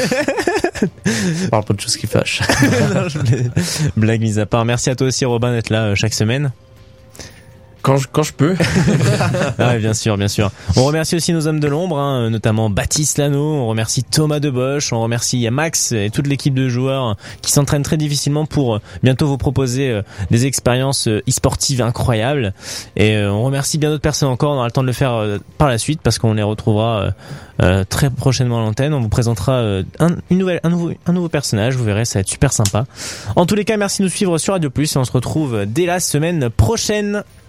Speaker 3: On parle pas de choses qui fâchent.
Speaker 1: Non, je blague mise à part. Merci à toi aussi, Robin, d'être là euh, chaque semaine.
Speaker 4: Quand je, quand je peux.
Speaker 1: Ah ouais, bien sûr, bien sûr. On remercie aussi nos hommes de l'ombre, hein, notamment Baptiste Lano, on remercie Thomas Deboche, on remercie Max et toute l'équipe de joueurs qui s'entraînent très difficilement pour bientôt vous proposer euh, des expériences euh, e-sportives incroyables. Et euh, on remercie bien d'autres personnes encore, on aura le temps de le faire euh, par la suite parce qu'on les retrouvera euh, euh, très prochainement à l'antenne. On vous présentera euh, un, une nouvelle, un, nouveau, un nouveau personnage, vous verrez, ça va être super sympa. En tous les cas, merci de nous suivre sur Radio Plus et on se retrouve dès la semaine prochaine.